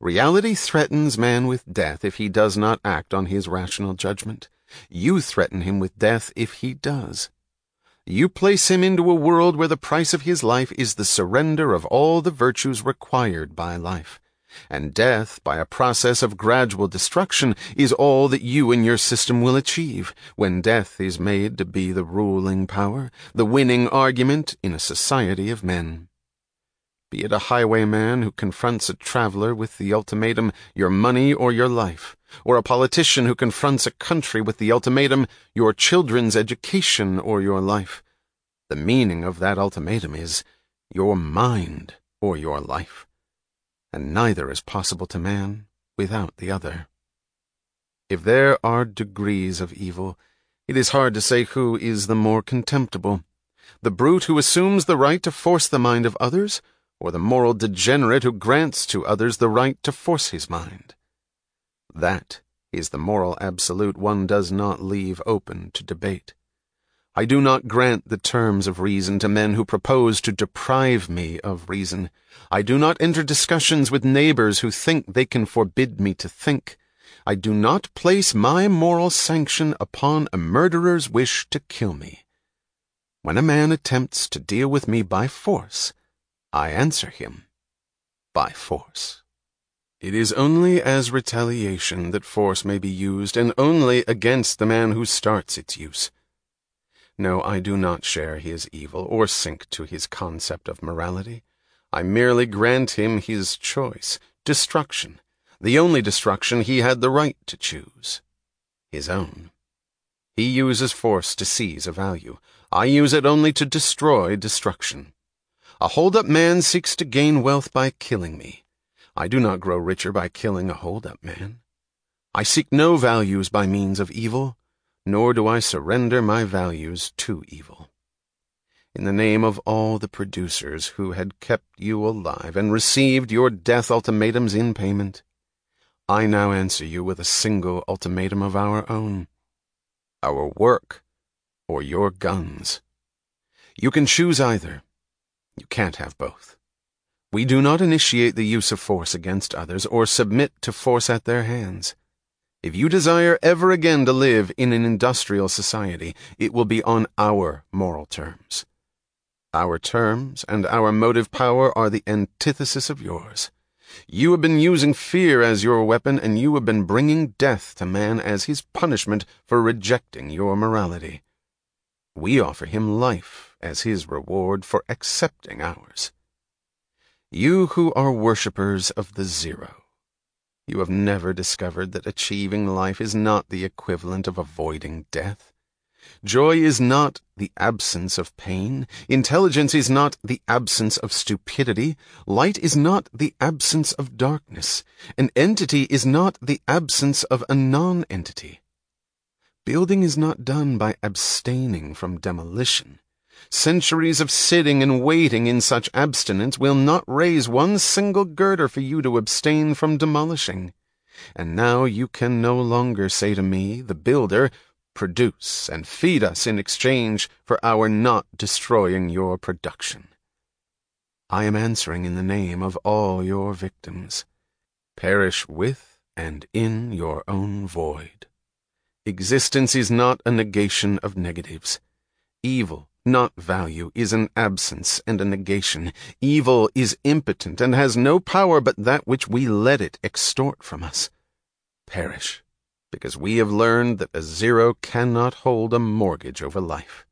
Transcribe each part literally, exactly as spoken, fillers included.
Reality threatens man with death if he does not act on his rational judgment. You threaten him with death if he does. You place him into a world where the price of his life is the surrender of all the virtues required by life. And death, by a process of gradual destruction, is all that you and your system will achieve, when death is made to be the ruling power, the winning argument in a society of men. Be it a highwayman who confronts a traveler with the ultimatum, your money or your life, or a politician who confronts a country with the ultimatum, your children's education or your life. The meaning of that ultimatum is, your mind or your life. And neither is possible to man without the other. If there are degrees of evil, it is hard to say who is the more contemptible, the brute who assumes the right to force the mind of others, or the moral degenerate who grants to others the right to force his mind. That is the moral absolute one does not leave open to debate. I do not grant the terms of reason to men who propose to deprive me of reason. I do not enter discussions with neighbors who think they can forbid me to think. I do not place my moral sanction upon a murderer's wish to kill me. When a man attempts to deal with me by force, I answer him by force. It is only as retaliation that force may be used, and only against the man who starts its use. No, I do not share his evil or sink to his concept of morality. I merely grant him his choice, destruction, the only destruction he had the right to choose, his own. He uses force to seize a value. I use it only to destroy destruction. A hold-up man seeks to gain wealth by killing me. I do not grow richer by killing a hold-up man. I seek no values by means of evil, nor do I surrender my values to evil. In the name of all the producers who had kept you alive and received your death ultimatums in payment, I now answer you with a single ultimatum of our own. Our work or your guns. You can choose either. You can't have both. We do not initiate the use of force against others or submit to force at their hands. If you desire ever again to live in an industrial society, it will be on our moral terms. Our terms and our motive power are the antithesis of yours. You have been using fear as your weapon, and you have been bringing death to man as his punishment for rejecting your morality. We offer him life as his reward for accepting ours. You who are worshippers of the zero, you have never discovered that achieving life is not the equivalent of avoiding death. Joy is not the absence of pain. Intelligence is not the absence of stupidity. Light is not the absence of darkness. An entity is not the absence of a non-entity. Building is not done by abstaining from demolition. Centuries of sitting and waiting in such abstinence will not raise one single girder for you to abstain from demolishing. And now you can no longer say to me, the builder, produce and feed us in exchange for our not destroying your production. I am answering in the name of all your victims. Perish with and in your own void. Existence is not a negation of negatives. Evil, not value, is an absence and a negation. Evil is impotent and has no power but that which we let it extort from us. Perish, because we have learned that a zero cannot hold a mortgage over life.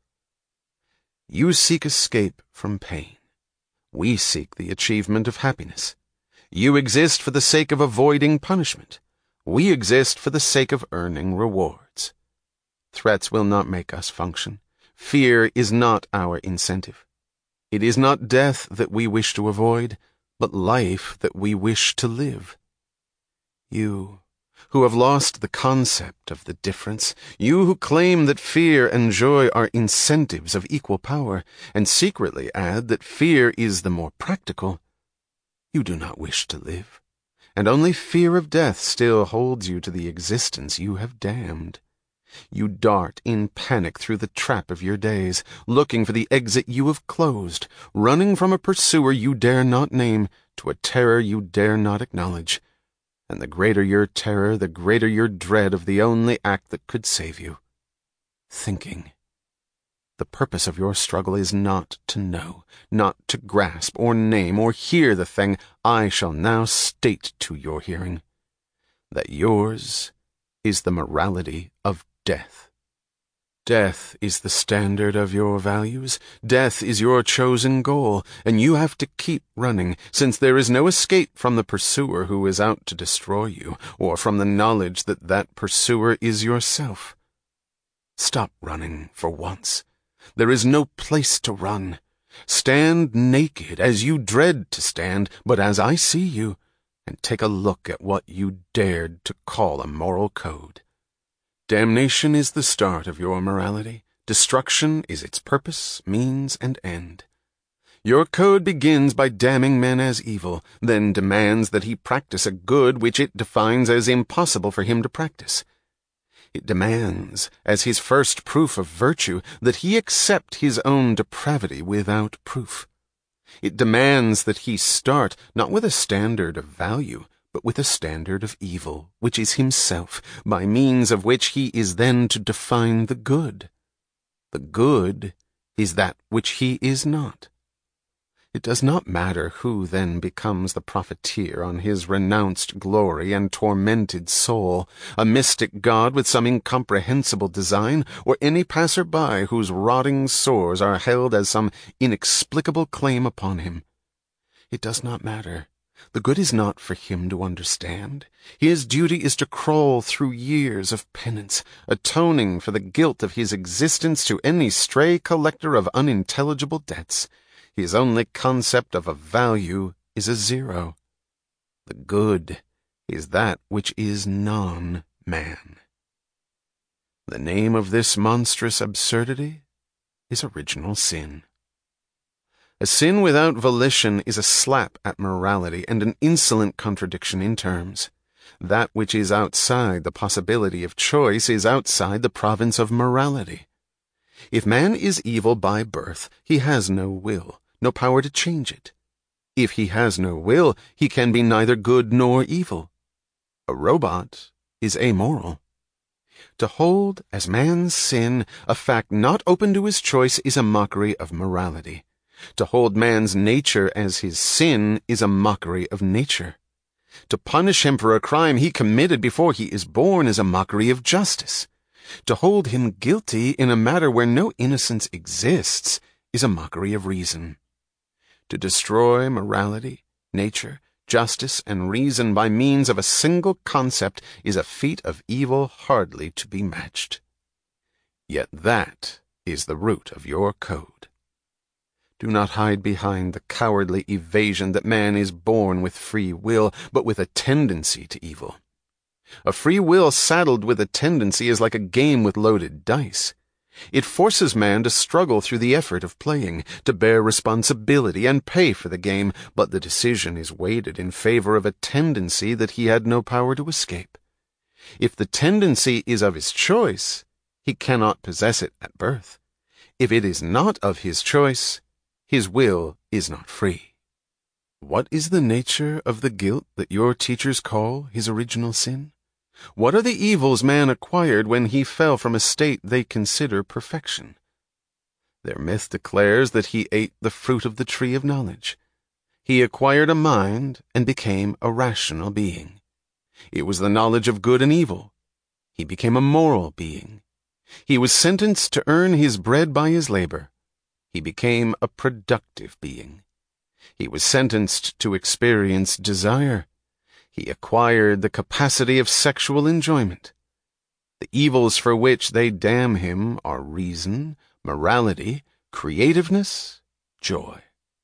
You seek escape from pain. We seek the achievement of happiness. You exist for the sake of avoiding punishment. We exist for the sake of earning rewards. Threats will not make us function. Fear is not our incentive. It is not death that we wish to avoid, but life that we wish to live. You, who have lost the concept of the difference, you who claim that fear and joy are incentives of equal power, and secretly add that fear is the more practical, you do not wish to live, and only fear of death still holds you to the existence you have damned. You dart in panic through the trap of your days, looking for the exit you have closed, running from a pursuer you dare not name to a terror you dare not acknowledge, And the greater your terror, the greater your dread of the only act that could save you. Thinking. The purpose of your struggle is not to know, not to grasp or name or hear the thing I shall now state to your hearing, that yours is the morality of death. Death is the standard of your values. Death is your chosen goal, and you have to keep running, since there is no escape from the pursuer who is out to destroy you, or from the knowledge that that pursuer is yourself. Stop running for once. There is no place to run. Stand naked as you dread to stand, but as I see you, and take a look at what you dared to call a moral code. Damnation is the start of your morality. Destruction is its purpose, means, and end. Your code begins by damning men as evil, then demands that he practice a good which it defines as impossible for him to practice. It demands, as his first proof of virtue, that he accept his own depravity without proof. It demands that he start not with a standard of value, but with a standard of evil, which is himself, by means of which he is then to define the good. The good is that which he is not. It does not matter who then becomes the profiteer on his renounced glory and tormented soul, a mystic god with some incomprehensible design, or any passer-by whose rotting sores are held as some inexplicable claim upon him. It does not matter. The good is not for him to understand. His duty is to crawl through years of penance, atoning for the guilt of his existence to any stray collector of unintelligible debts. His only concept of a value is a zero. The good is that which is non-man. The name of this monstrous absurdity is original sin. A sin without volition is a slap at morality and an insolent contradiction in terms. That which is outside the possibility of choice is outside the province of morality. If man is evil by birth, he has no will, no power to change it. If he has no will, he can be neither good nor evil. A robot is amoral. To hold as man's sin a fact not open to his choice is a mockery of morality. To hold man's nature as his sin is a mockery of nature. To punish him for a crime he committed before he is born is a mockery of justice. To hold him guilty in a matter where no innocence exists is a mockery of reason. To destroy morality, nature, justice, and reason by means of a single concept is a feat of evil hardly to be matched. Yet that is the root of your code. Do not hide behind the cowardly evasion that man is born with free will, but with a tendency to evil. A free will saddled with a tendency is like a game with loaded dice. It forces man to struggle through the effort of playing, to bear responsibility and pay for the game, but the decision is weighted in favor of a tendency that he had no power to escape. If the tendency is of his choice, he cannot possess it at birth. If it is not of his choice, his will is not free. What is the nature of the guilt that your teachers call his original sin? What are the evils man acquired when he fell from a state they consider perfection? Their myth declares that he ate the fruit of the tree of knowledge. He acquired a mind and became a rational being. It was the knowledge of good and evil. He became a moral being. He was sentenced to earn his bread by his labor. He became a productive being. He was sentenced to experience desire. He acquired the capacity of sexual enjoyment. The evils for which they damn him are reason, morality, creativeness, joy.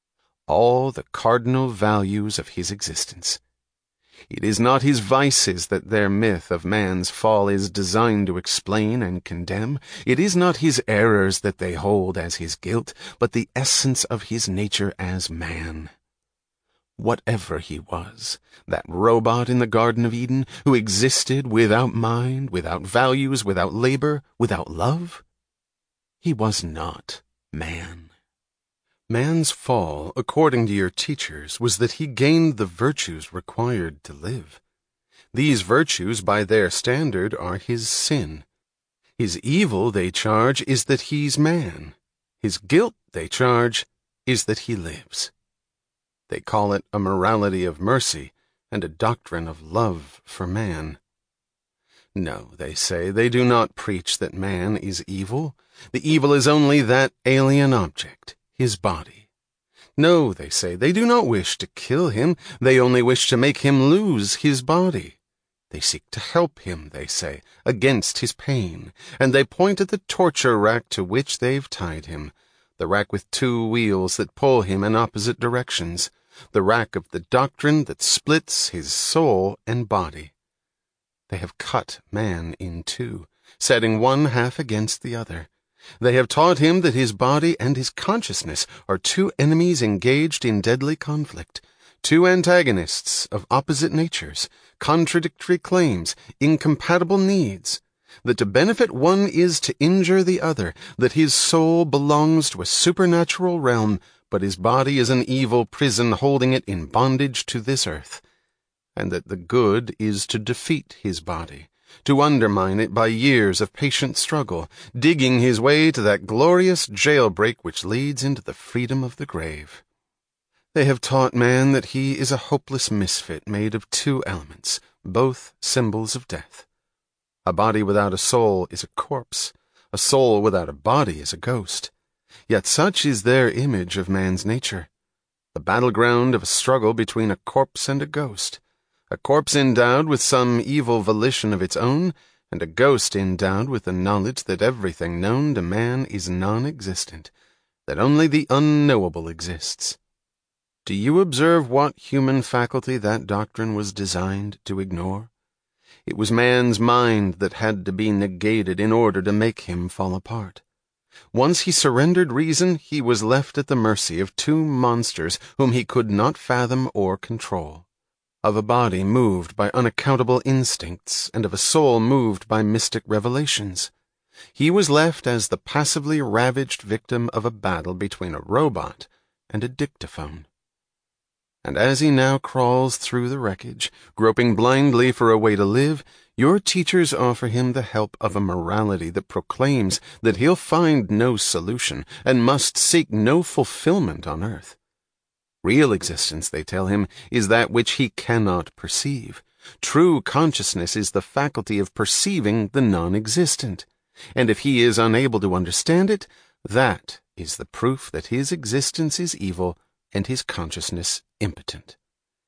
All the cardinal values of his existence. It is not his vices that their myth of man's fall is designed to explain and condemn. It is not his errors that they hold as his guilt, but the essence of his nature as man. Whatever he was, that robot in the Garden of Eden who existed without mind, without values, without labor, without love, he was not man. Man's fall, according to your teachers, was that he gained the virtues required to live. These virtues by their standard are his sin. His evil, they charge, is that he's man. His guilt, they charge, is that he lives. They call it a morality of mercy and a doctrine of love for man. No, they say, they do not preach that man is evil. The evil is only that alien object, his body. No, they say, they do not wish to kill him. They only wish to make him lose his body. They seek to help him, they say, against his pain, and they point at the torture rack to which they've tied him, the rack with two wheels that pull him in opposite directions, the rack of the doctrine that splits his soul and body. They have cut man in two, setting one half against the other. They have taught him that his body and his consciousness are two enemies engaged in deadly conflict, two antagonists of opposite natures, contradictory claims, incompatible needs, that to benefit one is to injure the other, that his soul belongs to a supernatural realm, but his body is an evil prison holding it in bondage to this earth, and that the good is to defeat his body, to undermine it by years of patient struggle, digging his way to that glorious jailbreak which leads into the freedom of the grave. They have taught man that he is a hopeless misfit made of two elements, both symbols of death. A body without a soul is a corpse. A soul without a body is a ghost. Yet such is their image of man's nature, the battleground of a struggle between a corpse and a ghost, a corpse endowed with some evil volition of its own, and a ghost endowed with the knowledge that everything known to man is non-existent, that only the unknowable exists. Do you observe what human faculty that doctrine was designed to ignore? It was man's mind that had to be negated in order to make him fall apart. Once he surrendered reason, he was left at the mercy of two monsters whom he could not fathom or control, of a body moved by unaccountable instincts and of a soul moved by mystic revelations. He was left as the passively ravaged victim of a battle between a robot and a dictaphone. And as he now crawls through the wreckage, groping blindly for a way to live, your teachers offer him the help of a morality that proclaims that he'll find no solution and must seek no fulfillment on earth. Real existence, they tell him, is that which he cannot perceive. True consciousness is the faculty of perceiving the non-existent, and if he is unable to understand it, that is the proof that his existence is evil and his consciousness impotent.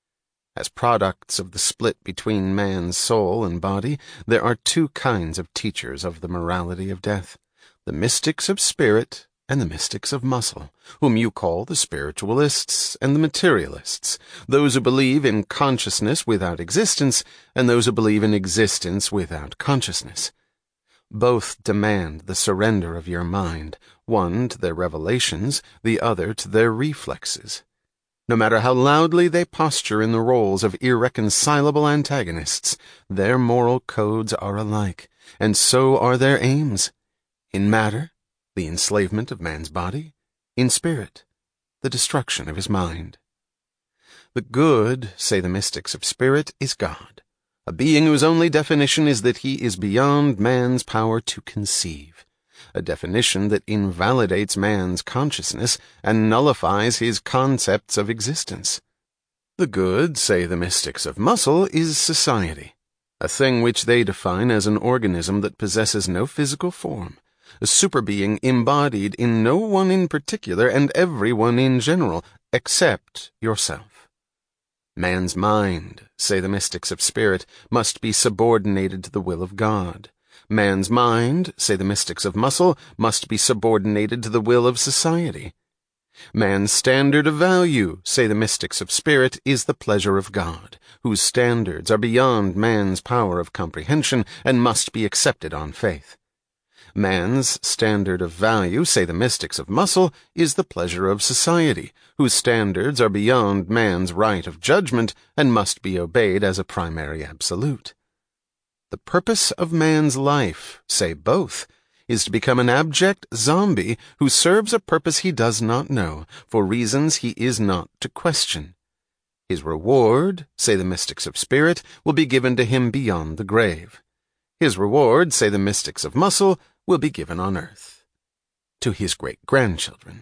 As products of the split between man's soul and body, there are two kinds of teachers of the morality of death, the mystics of spirit and the mystics of muscle, whom you call the spiritualists and the materialists, those who believe in consciousness without existence and those who believe in existence without consciousness. Both demand the surrender of your mind, one to their revelations, the other to their reflexes. No matter how loudly they posture in the roles of irreconcilable antagonists, their moral codes are alike, and so are their aims. In matter, the enslavement of man's body; in spirit, the destruction of his mind. The good, say the mystics of spirit, is God, a being whose only definition is that he is beyond man's power to conceive, a definition that invalidates man's consciousness and nullifies his concepts of existence. The good, say the mystics of muscle, is society, a thing which they define as an organism that possesses no physical form, a superbeing embodied in no one in particular and everyone in general, except yourself. Man's mind, say the mystics of spirit, must be subordinated to the will of God. Man's mind, say the mystics of muscle, must be subordinated to the will of society. Man's standard of value, say the mystics of spirit, is the pleasure of God, whose standards are beyond man's power of comprehension and must be accepted on faith. Man's standard of value, say the mystics of muscle, is the pleasure of society, whose standards are beyond man's right of judgment and must be obeyed as a primary absolute. The purpose of man's life, say both, is to become an abject zombie who serves a purpose he does not know, for reasons he is not to question. His reward, say the mystics of spirit, will be given to him beyond the grave. His reward, say the mystics of muscle, will be given on earth, to his great-grandchildren.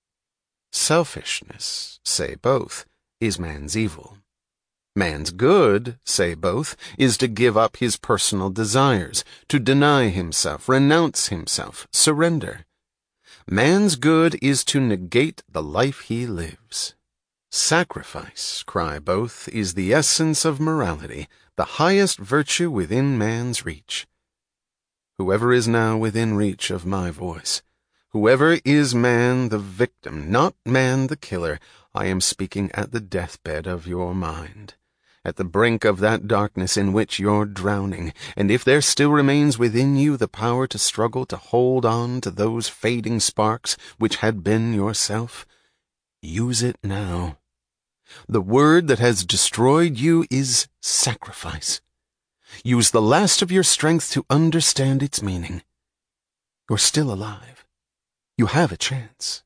Selfishness, say both, is man's evil. Man's good, say both, is to give up his personal desires, to deny himself, renounce himself, surrender. Man's good is to negate the life he lives. Sacrifice, cry both, is the essence of morality, the highest virtue within man's reach. Whoever is now within reach of my voice, whoever is man the victim, not man the killer, I am speaking at the deathbed of your mind, at the brink of that darkness in which you're drowning, and if there still remains within you the power to struggle to hold on to those fading sparks which had been yourself, use it now. The word that has destroyed you is sacrifice. Use the last of your strength to understand its meaning. You're still alive. You have a chance.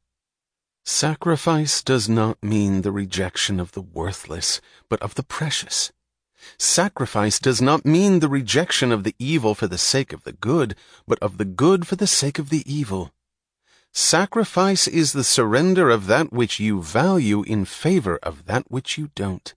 Sacrifice does not mean the rejection of the worthless, but of the precious. Sacrifice does not mean the rejection of the evil for the sake of the good, but of the good for the sake of the evil. Sacrifice is the surrender of that which you value in favor of that which you don't.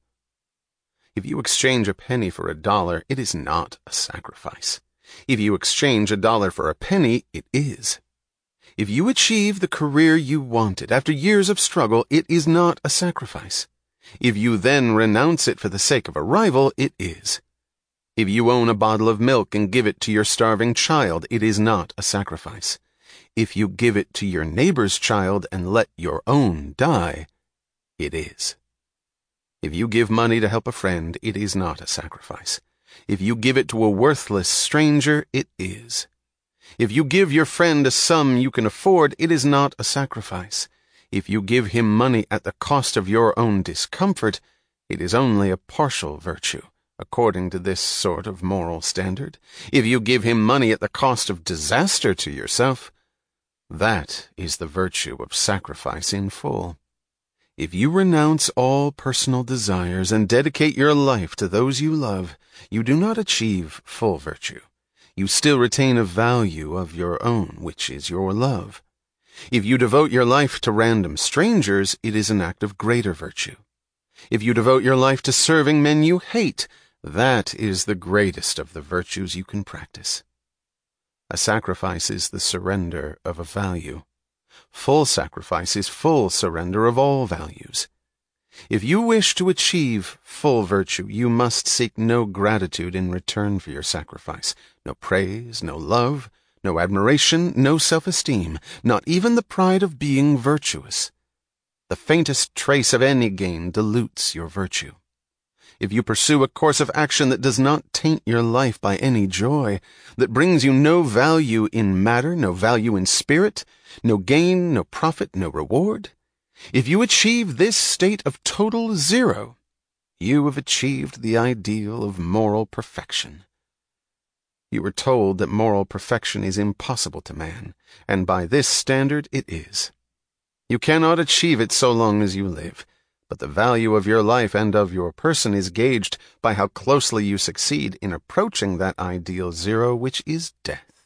If you exchange a penny for a dollar, it is not a sacrifice. If you exchange a dollar for a penny, it is. If you achieve the career you wanted after years of struggle, it is not a sacrifice. If you then renounce it for the sake of a rival, it is. If you own a bottle of milk and give it to your starving child, it is not a sacrifice. If you give it to your neighbor's child and let your own die, it is. If you give money to help a friend, it is not a sacrifice. If you give it to a worthless stranger, it is. If you give your friend a sum you can afford, it is not a sacrifice. If you give him money at the cost of your own discomfort, it is only a partial virtue, according to this sort of moral standard. If you give him money at the cost of disaster to yourself, that is the virtue of sacrifice in full. If you renounce all personal desires and dedicate your life to those you love, you do not achieve full virtue. You still retain a value of your own, which is your love. If you devote your life to random strangers, it is an act of greater virtue. If you devote your life to serving men you hate, that is the greatest of the virtues you can practice. A sacrifice is the surrender of a value. Full sacrifice is full surrender of all values. If you wish to achieve full virtue, you must seek no gratitude in return for your sacrifice, no praise, no love, no admiration, no self-esteem, not even the pride of being virtuous. The faintest trace of any gain dilutes your virtue. If you pursue a course of action that does not taint your life by any joy, that brings you no value in matter, no value in spirit, no gain, no profit, no reward, if you achieve this state of total zero, you have achieved the ideal of moral perfection. You were told that moral perfection is impossible to man, and by this standard it is. You cannot achieve it so long as you live, but the value of your life and of your person is gauged by how closely you succeed in approaching that ideal zero, which is death.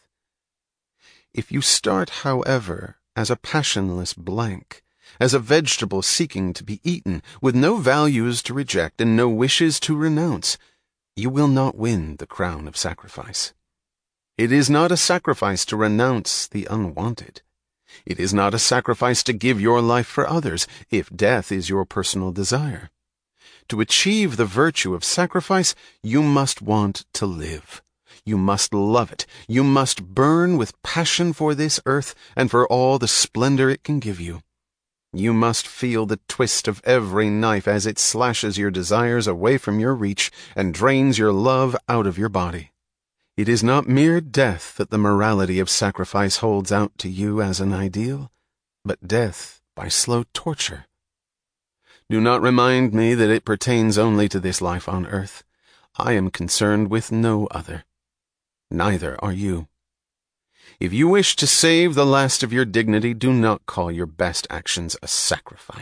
If you start, however, as a passionless blank, as a vegetable seeking to be eaten, with no values to reject and no wishes to renounce, you will not win the crown of sacrifice. It is not a sacrifice to renounce the unwanted. It is not a sacrifice to give your life for others, if death is your personal desire. To achieve the virtue of sacrifice, you must want to live. You must love it. You must burn with passion for this earth and for all the splendor it can give you. You must feel the twist of every knife as it slashes your desires away from your reach and drains your love out of your body. It is not mere death that the morality of sacrifice holds out to you as an ideal, but death by slow torture. Do not remind me that it pertains only to this life on earth. I am concerned with no other. Neither are you. If you wish to save the last of your dignity, do not call your best actions a sacrifice.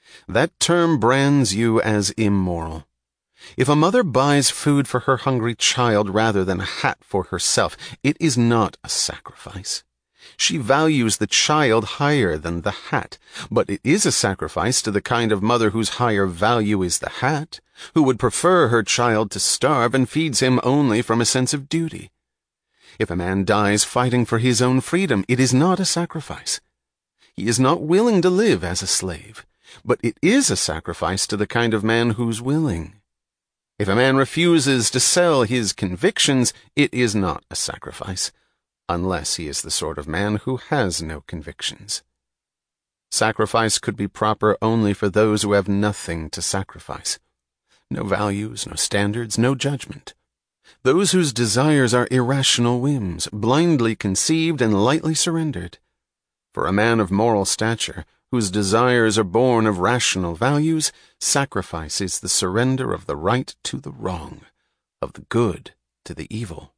That term brands you as immoral. If a mother buys food for her hungry child rather than a hat for herself, it is not a sacrifice. She values the child higher than the hat, but it is a sacrifice to the kind of mother whose higher value is the hat, who would prefer her child to starve and feeds him only from a sense of duty. If a man dies fighting for his own freedom, it is not a sacrifice. He is not willing to live as a slave, but it is a sacrifice to the kind of man who's willing. If a man refuses to sell his convictions, it is not a sacrifice, unless he is the sort of man who has no convictions. Sacrifice could be proper only for those who have nothing to sacrifice. No values, no standards, no judgment. Those whose desires are irrational whims, blindly conceived and lightly surrendered. For a man of moral stature, whose desires are born of rational values, sacrifice is the surrender of the right to the wrong, of the good to the evil.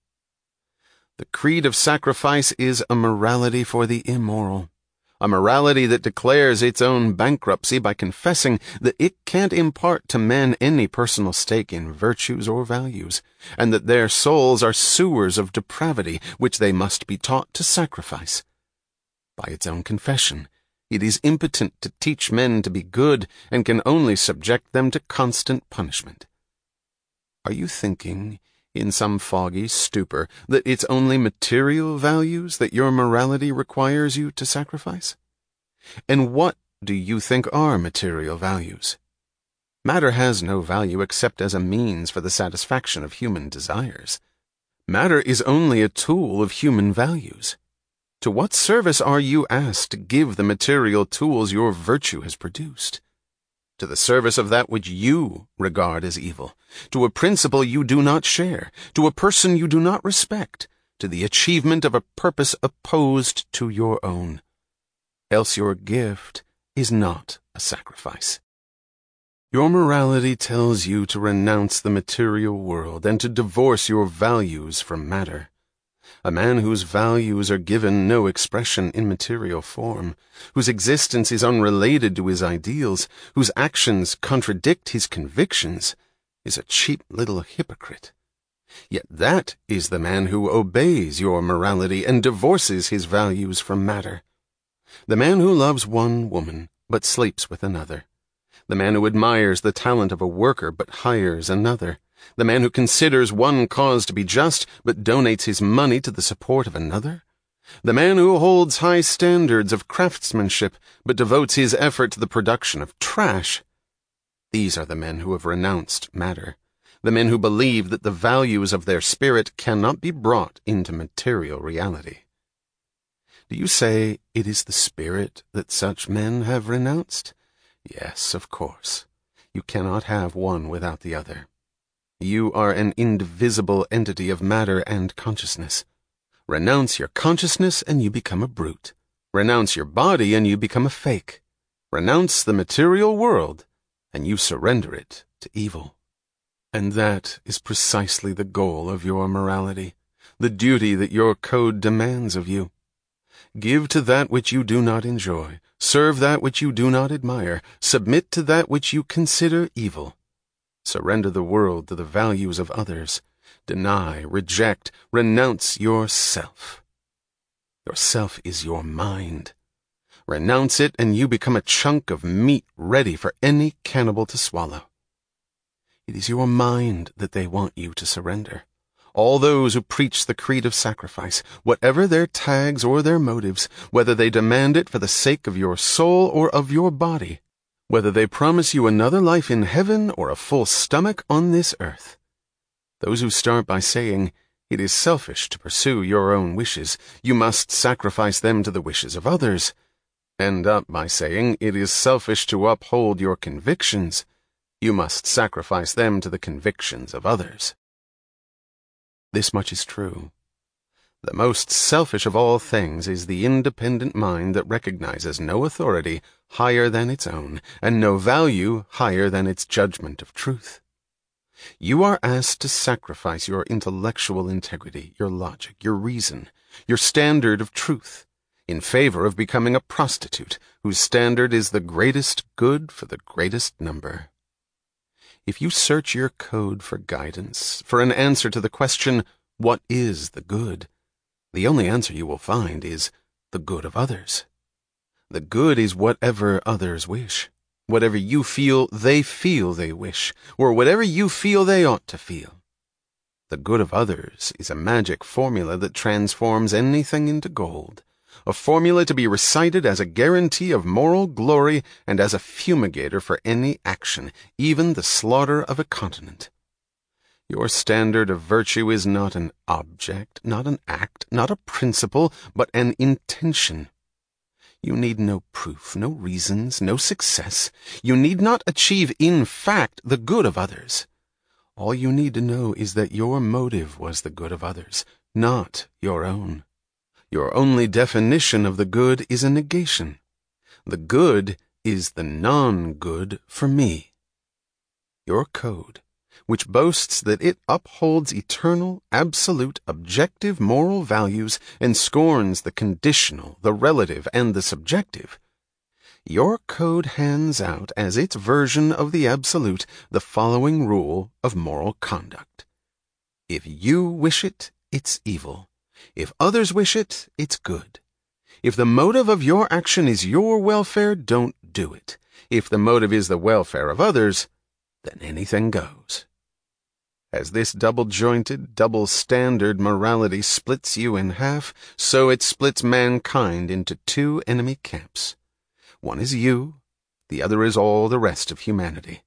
The creed of sacrifice is a morality for the immoral, a morality that declares its own bankruptcy by confessing that it can't impart to men any personal stake in virtues or values, and that their souls are sewers of depravity which they must be taught to sacrifice. By its own confession, it is impotent to teach men to be good and can only subject them to constant punishment. Are you thinking, in some foggy stupor, that it's only material values that your morality requires you to sacrifice? And what do you think are material values? Matter has no value except as a means for the satisfaction of human desires. Matter is only a tool of human values. To what service are you asked to give the material tools your virtue has produced? To the service of that which you regard as evil, to a principle you do not share, to a person you do not respect, to the achievement of a purpose opposed to your own. Else your gift is not a sacrifice. Your morality tells you to renounce the material world and to divorce your values from matter. A man whose values are given no expression in material form, whose existence is unrelated to his ideals, whose actions contradict his convictions, is a cheap little hypocrite. Yet that is the man who obeys your morality and divorces his values from matter. The man who loves one woman but sleeps with another. The man who admires the talent of a worker but hires another. The man who considers one cause to be just, but donates his money to the support of another? The man who holds high standards of craftsmanship, but devotes his effort to the production of trash? These are the men who have renounced matter, the men who believe that the values of their spirit cannot be brought into material reality. Do you say it is the spirit that such men have renounced? Yes, of course. You cannot have one without the other. You are an indivisible entity of matter and consciousness. Renounce your consciousness and you become a brute. Renounce your body and you become a fake. Renounce the material world and you surrender it to evil. And that is precisely the goal of your morality, the duty that your code demands of you. Give to that which you do not enjoy, serve that which you do not admire, submit to that which you consider evil. Surrender the world to the values of others. Deny, reject, renounce yourself. Yourself is your mind. Renounce it and you become a chunk of meat ready for any cannibal to swallow. It is your mind that they want you to surrender. All those who preach the creed of sacrifice, whatever their tags or their motives, whether they demand it for the sake of your soul or of your body, whether they promise you another life in heaven or a full stomach on this earth. Those who start by saying, it is selfish to pursue your own wishes, you must sacrifice them to the wishes of others, end up by saying, it is selfish to uphold your convictions, you must sacrifice them to the convictions of others. This much is true. The most selfish of all things is the independent mind that recognizes no authority higher than its own, and no value higher than its judgment of truth. You are asked to sacrifice your intellectual integrity, your logic, your reason, your standard of truth, in favor of becoming a prostitute whose standard is the greatest good for the greatest number. If you search your code for guidance, for an answer to the question, what is the good? The only answer you will find is the good of others. The good is whatever others wish, whatever you feel they feel they wish, or whatever you feel they ought to feel. The good of others is a magic formula that transforms anything into gold, a formula to be recited as a guarantee of moral glory and as a fumigator for any action, even the slaughter of a continent. Your standard of virtue is not an object, not an act, not a principle, but an intention. You need no proof, no reasons, no success. You need not achieve in fact the good of others. All you need to know is that your motive was the good of others, not your own. Your only definition of the good is a negation. The good is the non-good for me. Your code, which boasts that it upholds eternal, absolute, objective moral values and scorns the conditional, the relative, and the subjective, your code hands out as its version of the absolute the following rule of moral conduct. If you wish it, it's evil. If others wish it, it's good. If the motive of your action is your welfare, don't do it. If the motive is the welfare of others, then anything goes. As this double-jointed, double-standard morality splits you in half, so it splits mankind into two enemy camps. One is you, the other is all the rest of humanity.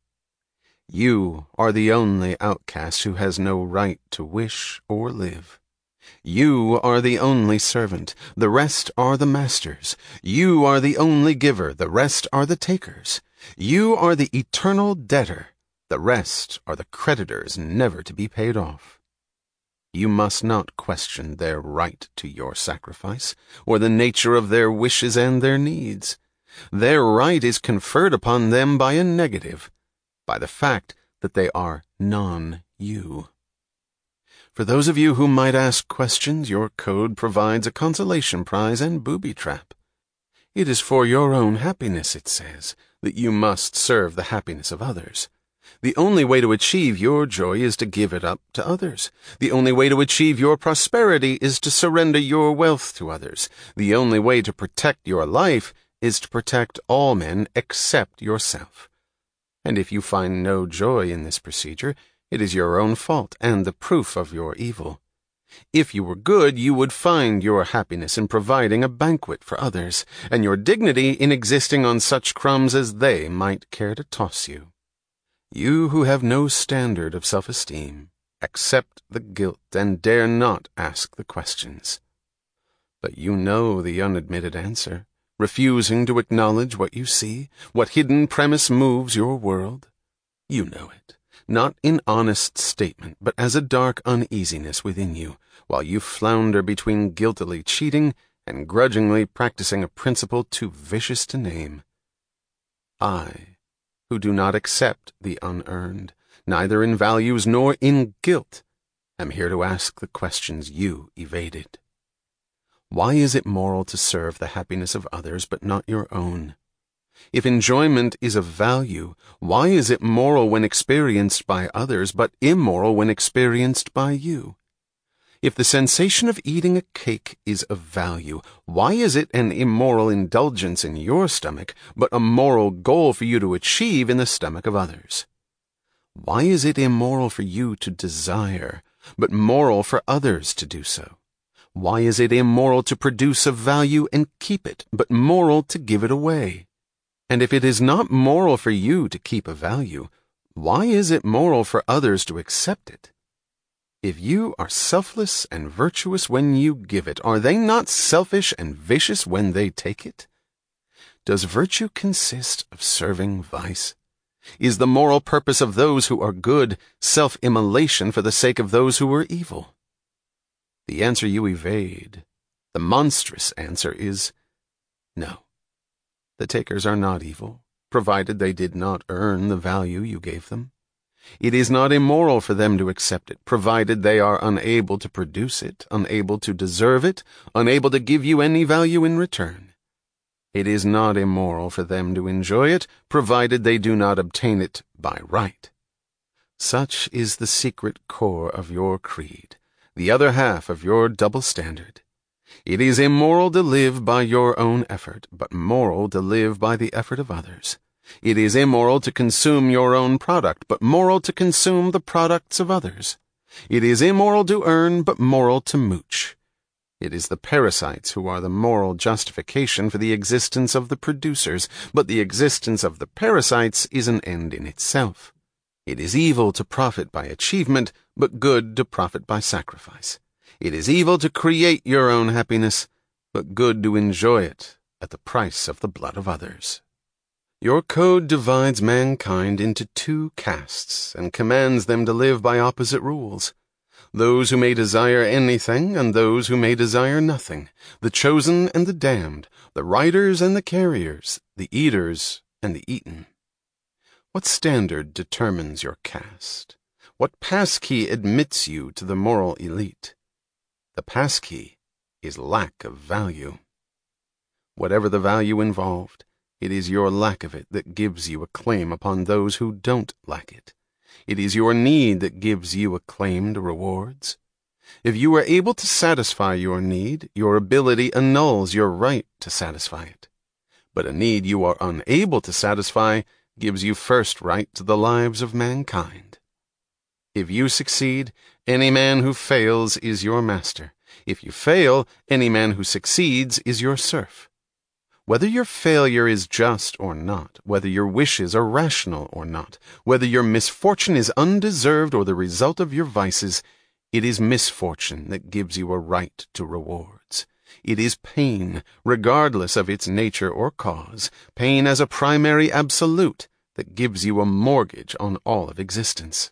You are the only outcast who has no right to wish or live. You are the only servant, the rest are the masters. You are the only giver, the rest are the takers. You are the eternal debtor, the rest are the creditors never to be paid off. You must not question their right to your sacrifice, or the nature of their wishes and their needs. Their right is conferred upon them by a negative, by the fact that they are non-you. For those of you who might ask questions, your code provides a consolation prize and booby trap. It is for your own happiness, it says, that you must serve the happiness of others. The only way to achieve your joy is to give it up to others. The only way to achieve your prosperity is to surrender your wealth to others. The only way to protect your life is to protect all men except yourself. And if you find no joy in this procedure, it is your own fault and the proof of your evil. If you were good, you would find your happiness in providing a banquet for others, and your dignity in existing on such crumbs as they might care to toss you. You who have no standard of self-esteem, accept the guilt and dare not ask the questions. But you know the unadmitted answer, refusing to acknowledge what you see, what hidden premise moves your world. You know it, not in honest statement, but as a dark uneasiness within you, while you flounder between guiltily cheating and grudgingly practicing a principle too vicious to name. I, who do not accept the unearned, neither in values nor in guilt, am here to ask the questions you evaded. Why is it moral to serve the happiness of others but not your own? If enjoyment is of value, why is it moral when experienced by others but immoral when experienced by you? If the sensation of eating a cake is of value, why is it an immoral indulgence in your stomach, but a moral goal for you to achieve in the stomach of others? Why is it immoral for you to desire, but moral for others to do so? Why is it immoral to produce a value and keep it, but moral to give it away? And if it is not moral for you to keep a value, why is it moral for others to accept it? If you are selfless and virtuous when you give it, are they not selfish and vicious when they take it? Does virtue consist of serving vice? Is the moral purpose of those who are good self-immolation for the sake of those who are evil? The answer you evade, the monstrous answer, is no. The takers are not evil, provided they did not earn the value you gave them. It is not immoral for them to accept it, provided they are unable to produce it, unable to deserve it, unable to give you any value in return. It is not immoral for them to enjoy it, provided they do not obtain it by right. Such is the secret core of your creed, the other half of your double standard. It is immoral to live by your own effort, but moral to live by the effort of others. It is immoral to consume your own product, but moral to consume the products of others. It is immoral to earn, but moral to mooch. It is the parasites who are the moral justification for the existence of the producers, but the existence of the parasites is an end in itself. It is evil to profit by achievement, but good to profit by sacrifice. It is evil to create your own happiness, but good to enjoy it at the price of the blood of others. Your code divides mankind into two castes and commands them to live by opposite rules. Those who may desire anything and those who may desire nothing, the chosen and the damned, the riders and the carriers, the eaters and the eaten. What standard determines your caste? What passkey admits you to the moral elite? The passkey is lack of value. Whatever the value involved, it is your lack of it that gives you a claim upon those who don't lack it. It is your need that gives you a claim to rewards. If you are able to satisfy your need, your ability annuls your right to satisfy it. But a need you are unable to satisfy gives you first right to the lives of mankind. If you succeed, any man who fails is your master. If you fail, any man who succeeds is your serf. Whether your failure is just or not, whether your wishes are rational or not, whether your misfortune is undeserved or the result of your vices, it is misfortune that gives you a right to rewards. It is pain, regardless of its nature or cause, pain as a primary absolute, that gives you a mortgage on all of existence.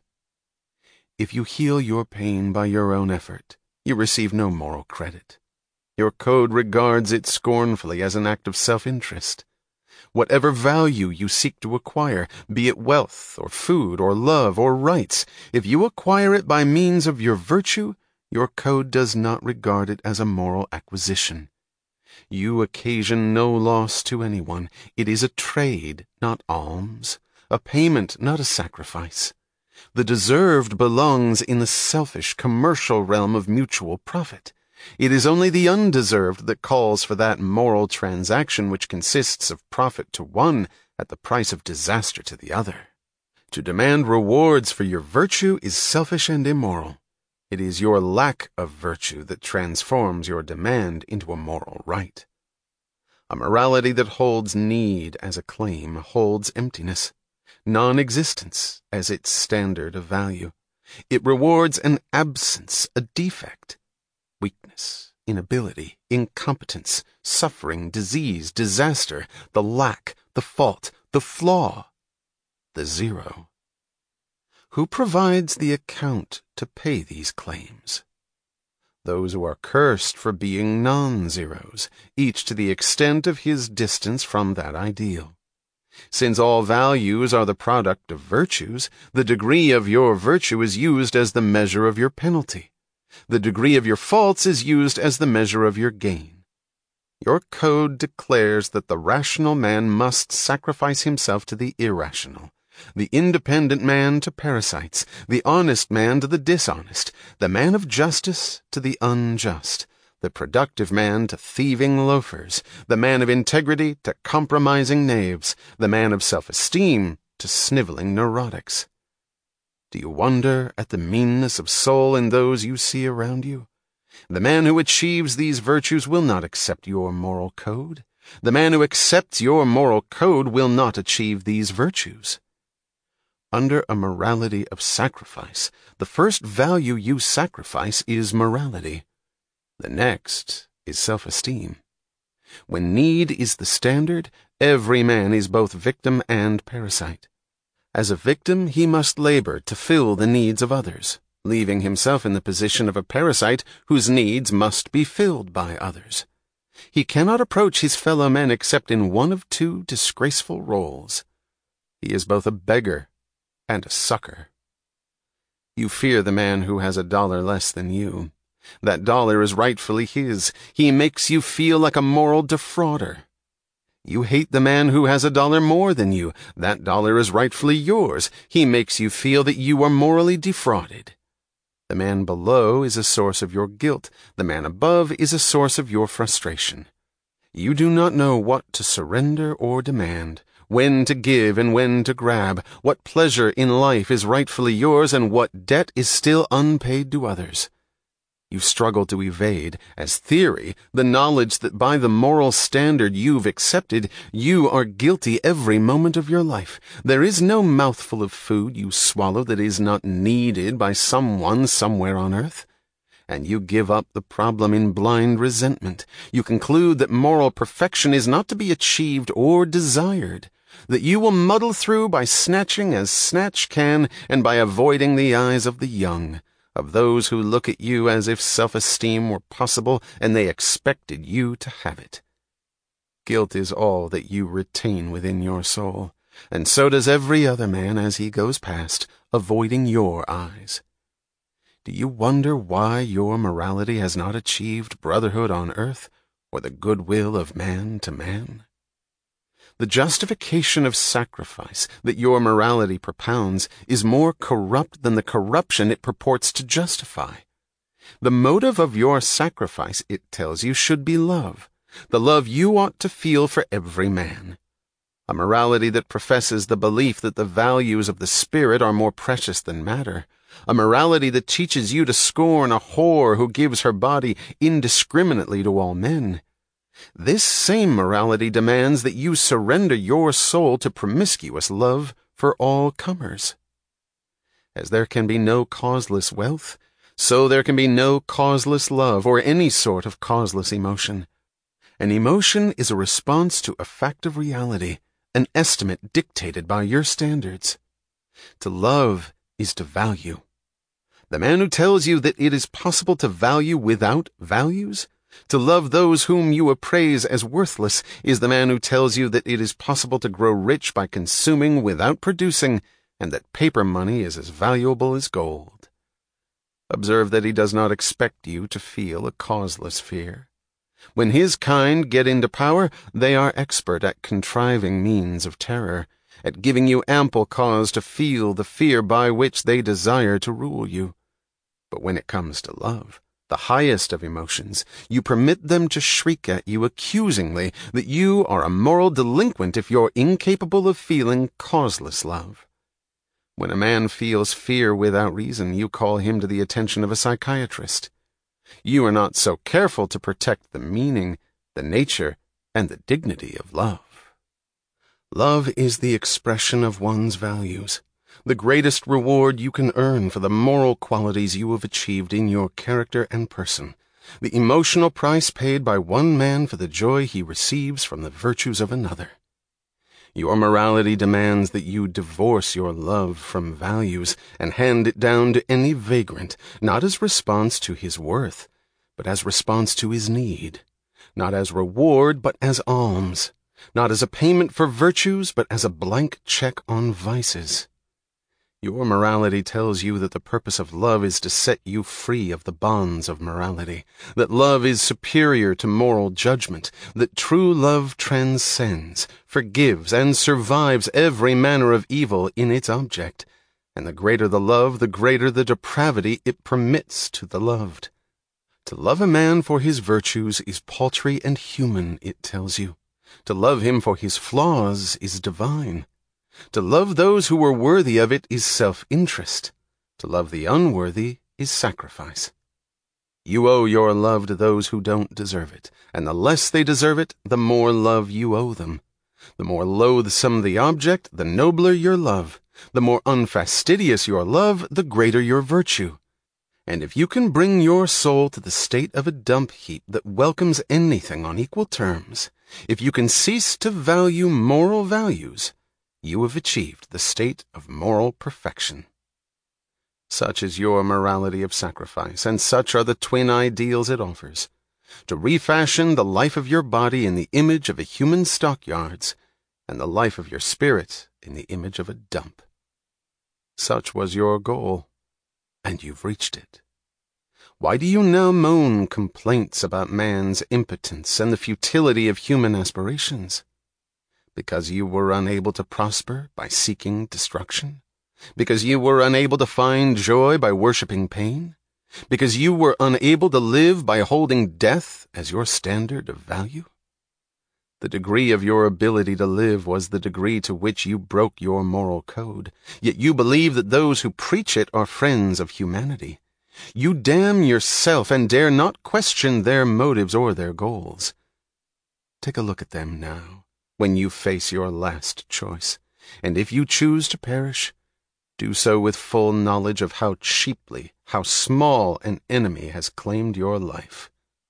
If you heal your pain by your own effort, you receive no moral credit. Your code regards it scornfully as an act of self-interest. Whatever value you seek to acquire, be it wealth or food or love or rights, if you acquire it by means of your virtue, your code does not regard it as a moral acquisition. You occasion no loss to anyone. It is a trade, not alms, a payment, not a sacrifice. The deserved belongs in the selfish, commercial realm of mutual profit. It is only the undeserved that calls for that moral transaction which consists of profit to one at the price of disaster to the other. To demand rewards for your virtue is selfish and immoral. It is your lack of virtue that transforms your demand into a moral right. A morality that holds need as a claim holds emptiness, non-existence as its standard of value. It rewards an absence, a defect. Weakness, inability, incompetence, suffering, disease, disaster, the lack, the fault, the flaw, the zero. Who provides the account to pay these claims? Those who are cursed for being non-zeros, each to the extent of his distance from that ideal. Since all values are the product of virtues, the degree of your virtue is used as the measure of your penalty. The degree of your faults is used as the measure of your gain. Your code declares that the rational man must sacrifice himself to the irrational, the independent man to parasites, the honest man to the dishonest, the man of justice to the unjust, the productive man to thieving loafers, the man of integrity to compromising knaves, the man of self-esteem to sniveling neurotics. Do you wonder at the meanness of soul in those you see around you? The man who achieves these virtues will not accept your moral code. The man who accepts your moral code will not achieve these virtues. Under a morality of sacrifice, the first value you sacrifice is morality. The next is self-esteem. When need is the standard, every man is both victim and parasite. As a victim, he must labor to fill the needs of others, leaving himself in the position of a parasite whose needs must be filled by others. He cannot approach his fellow men except in one of two disgraceful roles. He is both a beggar and a sucker. You fear the man who has a dollar less than you. That dollar is rightfully his. He makes you feel like a moral defrauder. You hate the man who has a dollar more than you. That dollar is rightfully yours. He makes you feel that you are morally defrauded. The man below is a source of your guilt. The man above is a source of your frustration. You do not know what to surrender or demand, when to give and when to grab, what pleasure in life is rightfully yours and what debt is still unpaid to others. You struggle to evade, as theory, the knowledge that by the moral standard you've accepted, you are guilty every moment of your life. There is no mouthful of food you swallow that is not needed by someone somewhere on earth. And you give up the problem in blind resentment. You conclude that moral perfection is not to be achieved or desired, that you will muddle through by snatching as snatch can and by avoiding the eyes of the young, of those who look at you as if self-esteem were possible and they expected you to have it. Guilt is all that you retain within your soul, and so does every other man as he goes past, avoiding your eyes. Do you wonder why your morality has not achieved brotherhood on earth, or the goodwill of man to man? The justification of sacrifice that your morality propounds is more corrupt than the corruption it purports to justify. The motive of your sacrifice, it tells you, should be love, the love you ought to feel for every man. A morality that professes the belief that the values of the spirit are more precious than matter, a morality that teaches you to scorn a whore who gives her body indiscriminately to all men. This same morality demands that you surrender your soul to promiscuous love for all comers. As there can be no causeless wealth, so there can be no causeless love or any sort of causeless emotion. An emotion is a response to a fact of reality, an estimate dictated by your standards. To love is to value. The man who tells you that it is possible to value without values, to love those whom you appraise as worthless, is the man who tells you that it is possible to grow rich by consuming without producing, and that paper money is as valuable as gold. Observe that he does not expect you to feel a causeless fear. When his kind get into power, they are expert at contriving means of terror, at giving you ample cause to feel the fear by which they desire to rule you. But when it comes to love, the highest of emotions, you permit them to shriek at you accusingly that you are a moral delinquent if you're incapable of feeling causeless love. When a man feels fear without reason, you call him to the attention of a psychiatrist. You are not so careful to protect the meaning, the nature, and the dignity of love. Love is the expression of one's values, the greatest reward you can earn for the moral qualities you have achieved in your character and person, the emotional price paid by one man for the joy he receives from the virtues of another. Your morality demands that you divorce your love from values and hand it down to any vagrant, not as response to his worth, but as response to his need, not as reward, but as alms, not as a payment for virtues, but as a blank check on vices. Your morality tells you that the purpose of love is to set you free of the bonds of morality, that love is superior to moral judgment, that true love transcends, forgives, and survives every manner of evil in its object, and the greater the love, the greater the depravity it permits to the loved. To love a man for his virtues is paltry and human, it tells you. To love him for his flaws is divine. To love those who are worthy of it is self-interest. To love the unworthy is sacrifice. You owe your love to those who don't deserve it, and the less they deserve it, the more love you owe them. The more loathsome the object, the nobler your love. The more unfastidious your love, the greater your virtue. And if you can bring your soul to the state of a dump heap that welcomes anything on equal terms, if you can cease to value moral values, you have achieved the state of moral perfection. Such is your morality of sacrifice, and such are the twin ideals it offers. To refashion the life of your body in the image of a human stockyards, and the life of your spirit in the image of a dump. Such was your goal. and you've reached it. Why do you now moan complaints about man's impotence and the futility of human aspirations? Because you were unable to prosper by seeking destruction? Because you were unable to find joy by worshipping pain? Because you were unable to live by holding death as your standard of value? The degree of your ability to live was the degree to which you broke your moral code, yet you believe that those who preach it are friends of humanity. You damn yourself and dare not question their motives or their goals. Take a look at them now, when you face your last choice, and if you choose to perish, do so with full knowledge of how cheaply, how small an enemy has claimed your life.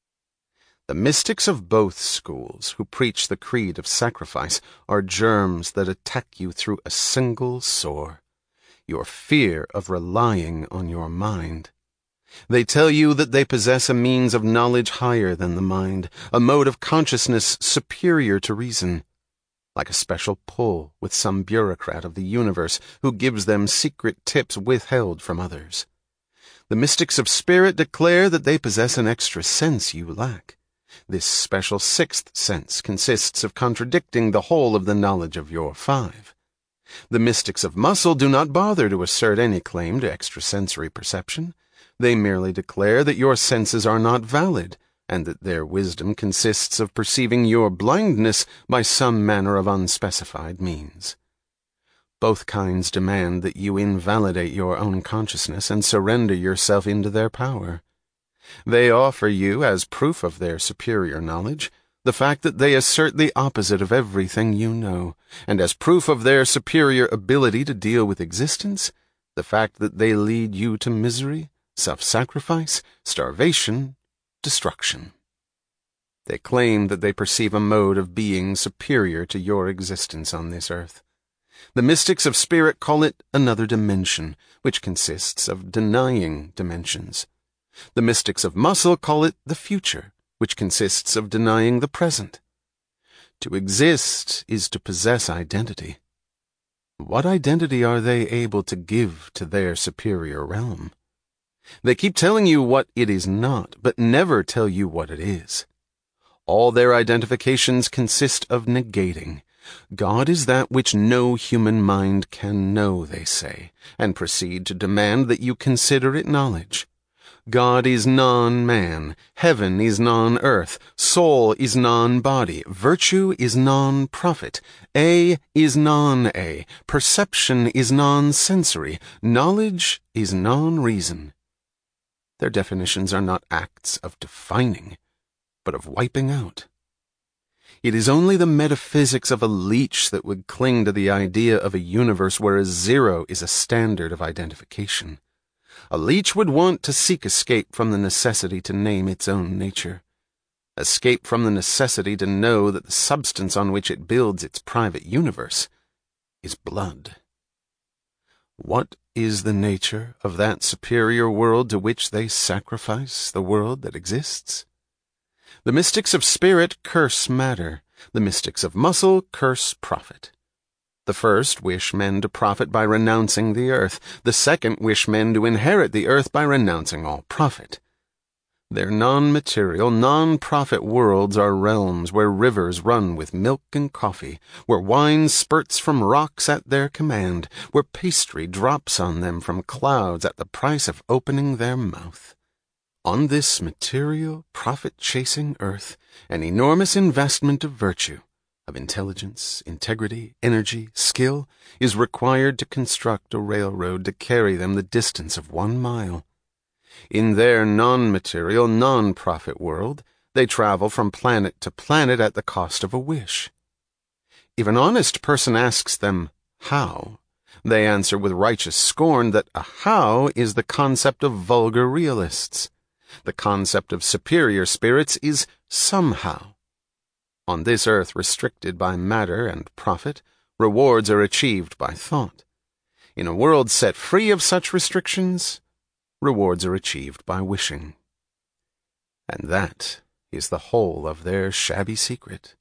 The mystics of both schools, who preach the creed of sacrifice, are germs that attack you through a single sore, your fear of relying on your mind. They tell you that they possess a means of knowledge higher than the mind, a mode of consciousness superior to reason, like a special pull with some bureaucrat of the universe who gives them secret tips withheld from others. The mystics of spirit declare that they possess an extra sense you lack. This special sixth sense consists of contradicting the whole of the knowledge of your five. The mystics of muscle do not bother to assert any claim to extrasensory perception. They merely declare that your senses are not valid, and that their wisdom consists of perceiving your blindness by some manner of unspecified means. Both kinds demand that you invalidate your own consciousness and surrender yourself into their power. They offer you, as proof of their superior knowledge, the fact that they assert the opposite of everything you know, and as proof of their superior ability to deal with existence, the fact that they lead you to misery, self-sacrifice, starvation, destruction. They claim that they perceive a mode of being superior to your existence on this earth. The mystics of spirit call it another dimension, which consists of denying dimensions. The mystics of muscle call it the future, which consists of denying the present. To exist is to possess identity. What identity are they able to give to their superior realm? They keep telling you what it is not, but never tell you what it is. All their identifications consist of negating. God is that which no human mind can know, they say, and proceed to demand that you consider it knowledge. God is non-man, heaven is non-earth, soul is non-body, virtue is non-profit, A is non-A, perception is non-sensory, knowledge is non-reason. Their definitions are not acts of defining, but of wiping out. It is only the metaphysics of a leech that would cling to the idea of a universe where a zero is a standard of identification. A leech would want to seek escape from the necessity to name its own nature, escape from the necessity to know that the substance on which it builds its private universe is blood. What is the nature of that superior world to which they sacrifice the world that exists? The mystics of spirit curse matter. The mystics of muscle curse profit. The first wish men to profit by renouncing the earth. The second wish men to inherit the earth by renouncing all profit. Their non-material, non-profit worlds are realms where rivers run with milk and coffee, where wine spurts from rocks at their command, where pastry drops on them from clouds at the price of opening their mouth. On this material, profit-chasing earth, an enormous investment of virtue, of intelligence, integrity, energy, skill, is required to construct a railroad to carry them the distance of one mile. In their non-material, non-profit world, they travel from planet to planet at the cost of a wish. If an honest person asks them, how, they answer with righteous scorn that a how is the concept of vulgar realists. The concept of superior spirits is somehow. On this earth restricted by matter and profit, rewards are achieved by thought. In a world set free of such restrictions, rewards are achieved by wishing. And that is the whole of their shabby secret.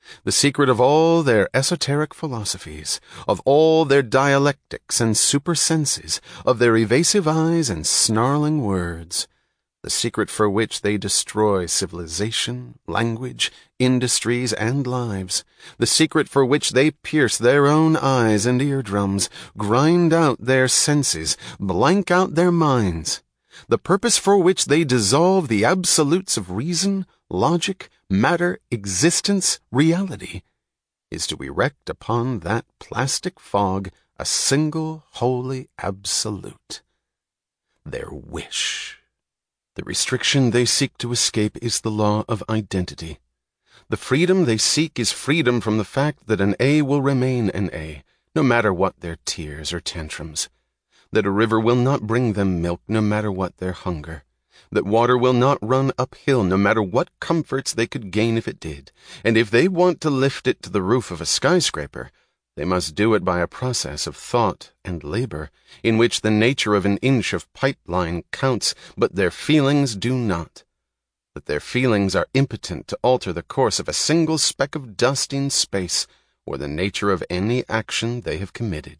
the secret of all their esoteric philosophies, of all their dialectics and supersenses, of their evasive eyes and snarling words, the secret for which they destroy civilization, language, industries, and lives, the secret for which they pierce their own eyes and eardrums, grind out their senses, blank out their minds, the purpose for which they dissolve the absolutes of reason, logic, matter, existence, reality, is to erect upon that plastic fog a single holy absolute: their wish. The restriction they seek to escape is the law of identity. The freedom they seek is freedom from the fact that an A will remain an A, no matter what their tears or tantrums; that a river will not bring them milk, no matter what their hunger; that water will not run uphill, no matter what comforts they could gain if it did; and if they want to lift it to the roof of a skyscraper, they must do it by a process of thought and labor, in which the nature of an inch of pipeline counts, but their feelings do not; that their feelings are impotent to alter the course of a single speck of dust in space, or the nature of any action they have committed.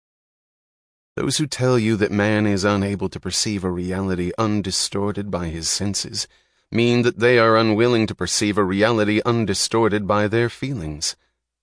Those who tell you that man is unable to perceive a reality undistorted by his senses mean that they are unwilling to perceive a reality undistorted by their feelings.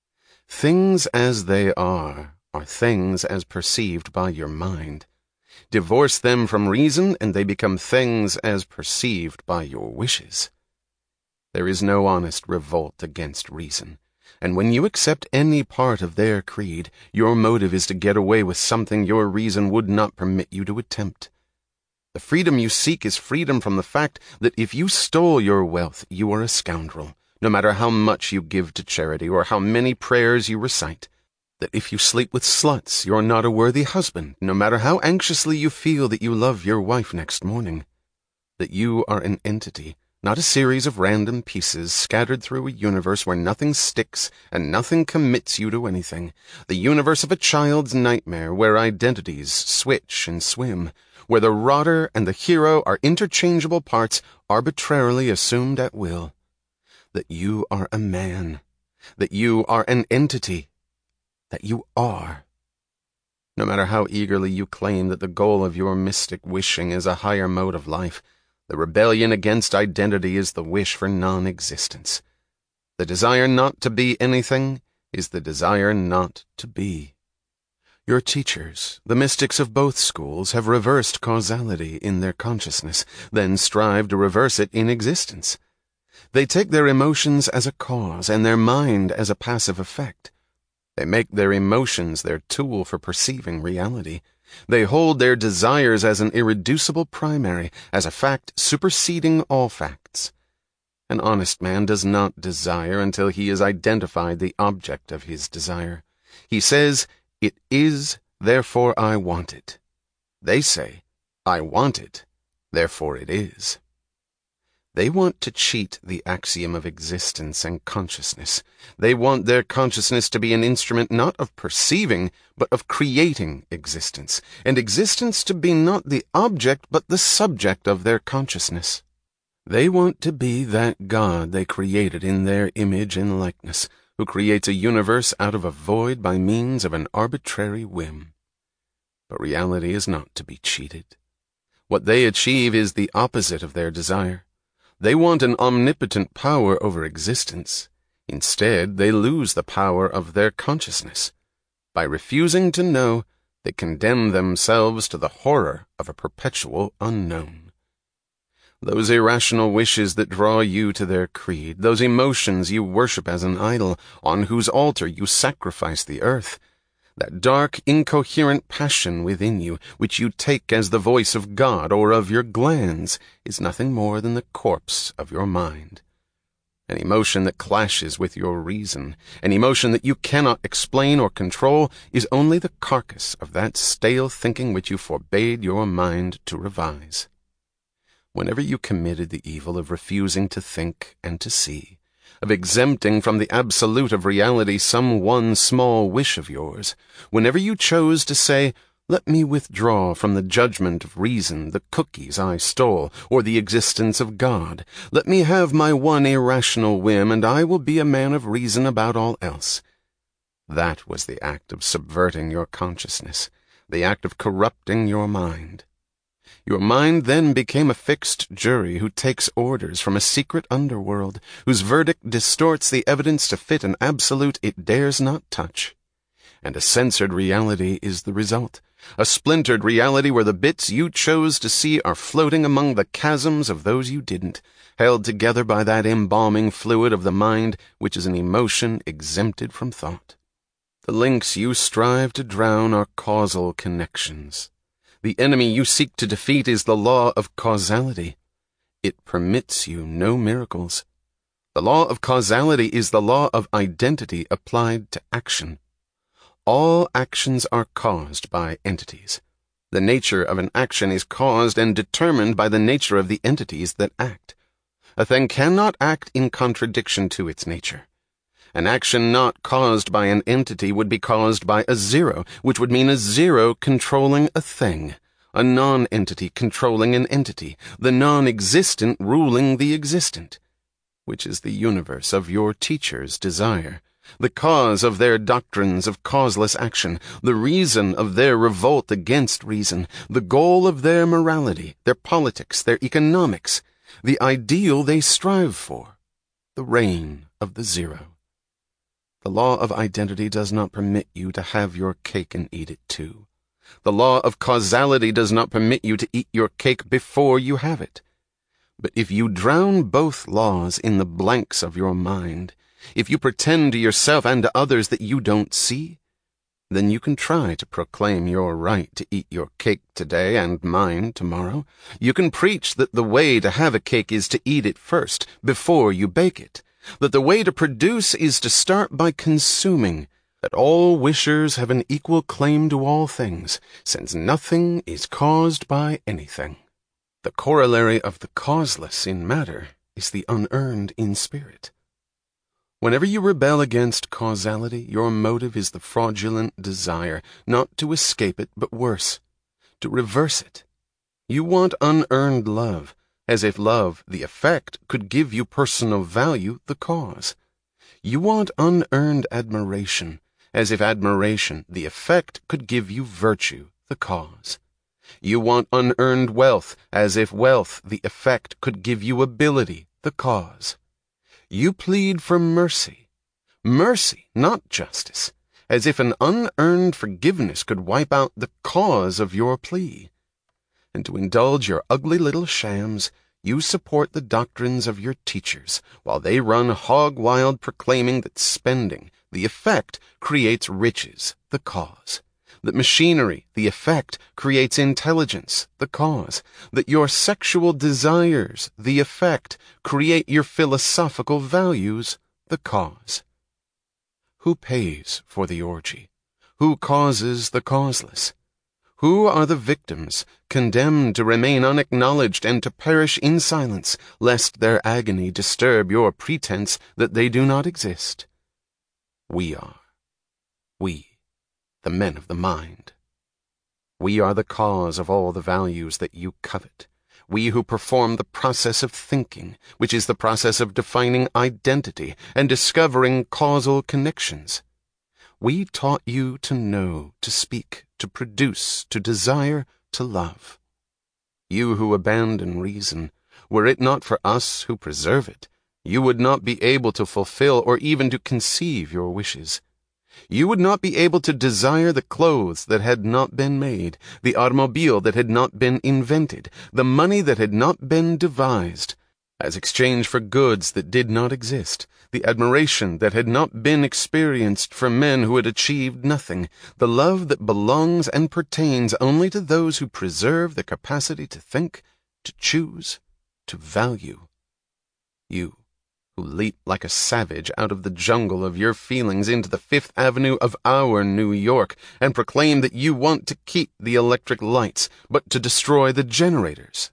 Things as they are are things as perceived by your mind. Divorce them from reason, and they become things as perceived by your wishes. There is no honest revolt against reason, and when you accept any part of their creed, your motive is to get away with something your reason would not permit you to attempt. The freedom you seek is freedom from the fact that if you stole your wealth, you are a scoundrel, no matter how much you give to charity or how many prayers you recite; that if you sleep with sluts, you're not a worthy husband, no matter how anxiously you feel that you love your wife next morning; that you are an entity, not a series of random pieces scattered through a universe where nothing sticks and nothing commits you to anything, the universe of a child's nightmare where identities switch and swim, where the rotter and the hero are interchangeable parts arbitrarily assumed at will; that you are a man, that you are an entity, that you are. No matter how eagerly you claim that the goal of your mystic wishing is a higher mode of life, the rebellion against identity is the wish for non-existence. The desire not to be anything is the desire not to be. Your teachers, the mystics of both schools, have reversed causality in their consciousness, then strive to reverse it in existence. They take their emotions as a cause and their mind as a passive effect. They make their emotions their tool for perceiving reality. They hold their desires as an irreducible primary, as a fact superseding all facts. An honest man does not desire until he has identified the object of his desire. He says, "It is, therefore I want it." They say, "I want it, therefore it is." They want to cheat the axiom of existence and consciousness. They want their consciousness to be an instrument not of perceiving, but of creating existence, and existence to be not the object, but the subject of their consciousness. They want to be that God they created in their image and likeness, who creates a universe out of a void by means of an arbitrary whim. But reality is not to be cheated. What they achieve is the opposite of their desire. They want an omnipotent power over existence. Instead, they lose the power of their consciousness. By refusing to know, they condemn themselves to the horror of a perpetual unknown. Those irrational wishes that draw you to their creed, those emotions you worship as an idol, on whose altar you sacrifice the earth, that dark, incoherent passion within you, which you take as the voice of God or of your glands, is nothing more than the corpse of your mind. An emotion that clashes with your reason, an emotion that you cannot explain or control, is only the carcass of that stale thinking which you forbade your mind to revise. Whenever you committed the evil of refusing to think and to see, of exempting from the absolute of reality some one small wish of yours, whenever you chose to say, Let me withdraw from the judgment of reason the cookies I stole, or the existence of God. Let me have my one irrational whim, and I will be a man of reason about all else. That was the act of subverting your consciousness, the act of corrupting your mind. Your mind then became a fixed jury who takes orders from a secret underworld, whose verdict distorts the evidence to fit an absolute it dares not touch. And a censored reality is the result, a splintered reality where the bits you chose to see are floating among the chasms of those you didn't, held together by that embalming fluid of the mind which is an emotion exempted from thought. The links you strive to drown are causal connections. The enemy you seek to defeat is the law of causality. It permits you no miracles. The law of causality is the law of identity applied to action. All actions are caused by entities. The nature of an action is caused and determined by the nature of the entities that act. A thing cannot act in contradiction to its nature. An action not caused by an entity would be caused by a zero, which would mean a zero controlling a thing, a non-entity controlling an entity, the non-existent ruling the existent, which is the universe of your teacher's desire, the cause of their doctrines of causeless action, the reason of their revolt against reason, the goal of their morality, their politics, their economics, the ideal they strive for, the reign of the zero. The law of identity does not permit you to have your cake and eat it too. The law of causality does not permit you to eat your cake before you have it. But if you drown both laws in the blanks of your mind, if you pretend to yourself and to others that you don't see, then you can try to proclaim your right to eat your cake today and mine tomorrow. You can preach that the way to have a cake is to eat it first, before you bake it, that the way to produce is to start by consuming, that all wishers have an equal claim to all things, since nothing is caused by anything. The corollary of the causeless in matter is the unearned in spirit. Whenever you rebel against causality, your motive is the fraudulent desire, not to escape it, but worse, to reverse it. You want unearned love, as if love, the effect, could give you personal value, the cause. You want unearned admiration, as if admiration, the effect, could give you virtue, the cause. You want unearned wealth, as if wealth, the effect, could give you ability, the cause. You plead for mercy, mercy, not justice, as if an unearned forgiveness could wipe out the cause of your plea. And to indulge your ugly little shams, you support the doctrines of your teachers, while they run hog-wild proclaiming that spending, the effect, creates riches, the cause. That machinery, the effect, creates intelligence, the cause. That your sexual desires, the effect, create your philosophical values, the cause. Who pays for the orgy? Who causes the causeless? Who are the victims, condemned to remain unacknowledged and to perish in silence, lest their agony disturb your pretense that they do not exist? We are. We. The men of the mind. We are the cause of all the values that you covet. We who perform the process of thinking, which is the process of defining identity and discovering causal connections. We taught you to know, to speak, to produce, to desire, to love. You who abandon reason, were it not for us who preserve it, you would not be able to fulfill or even to conceive your wishes. You would not be able to desire the clothes that had not been made, the automobile that had not been invented, the money that had not been devised, as exchange for goods that did not exist, the admiration that had not been experienced for men who had achieved nothing, the love that belongs and pertains only to those who preserve the capacity to think, to choose, to value. You, who leap like a savage out of the jungle of your feelings into the Fifth Avenue of our New York, and proclaim that you want to keep the electric lights, but to destroy the generators.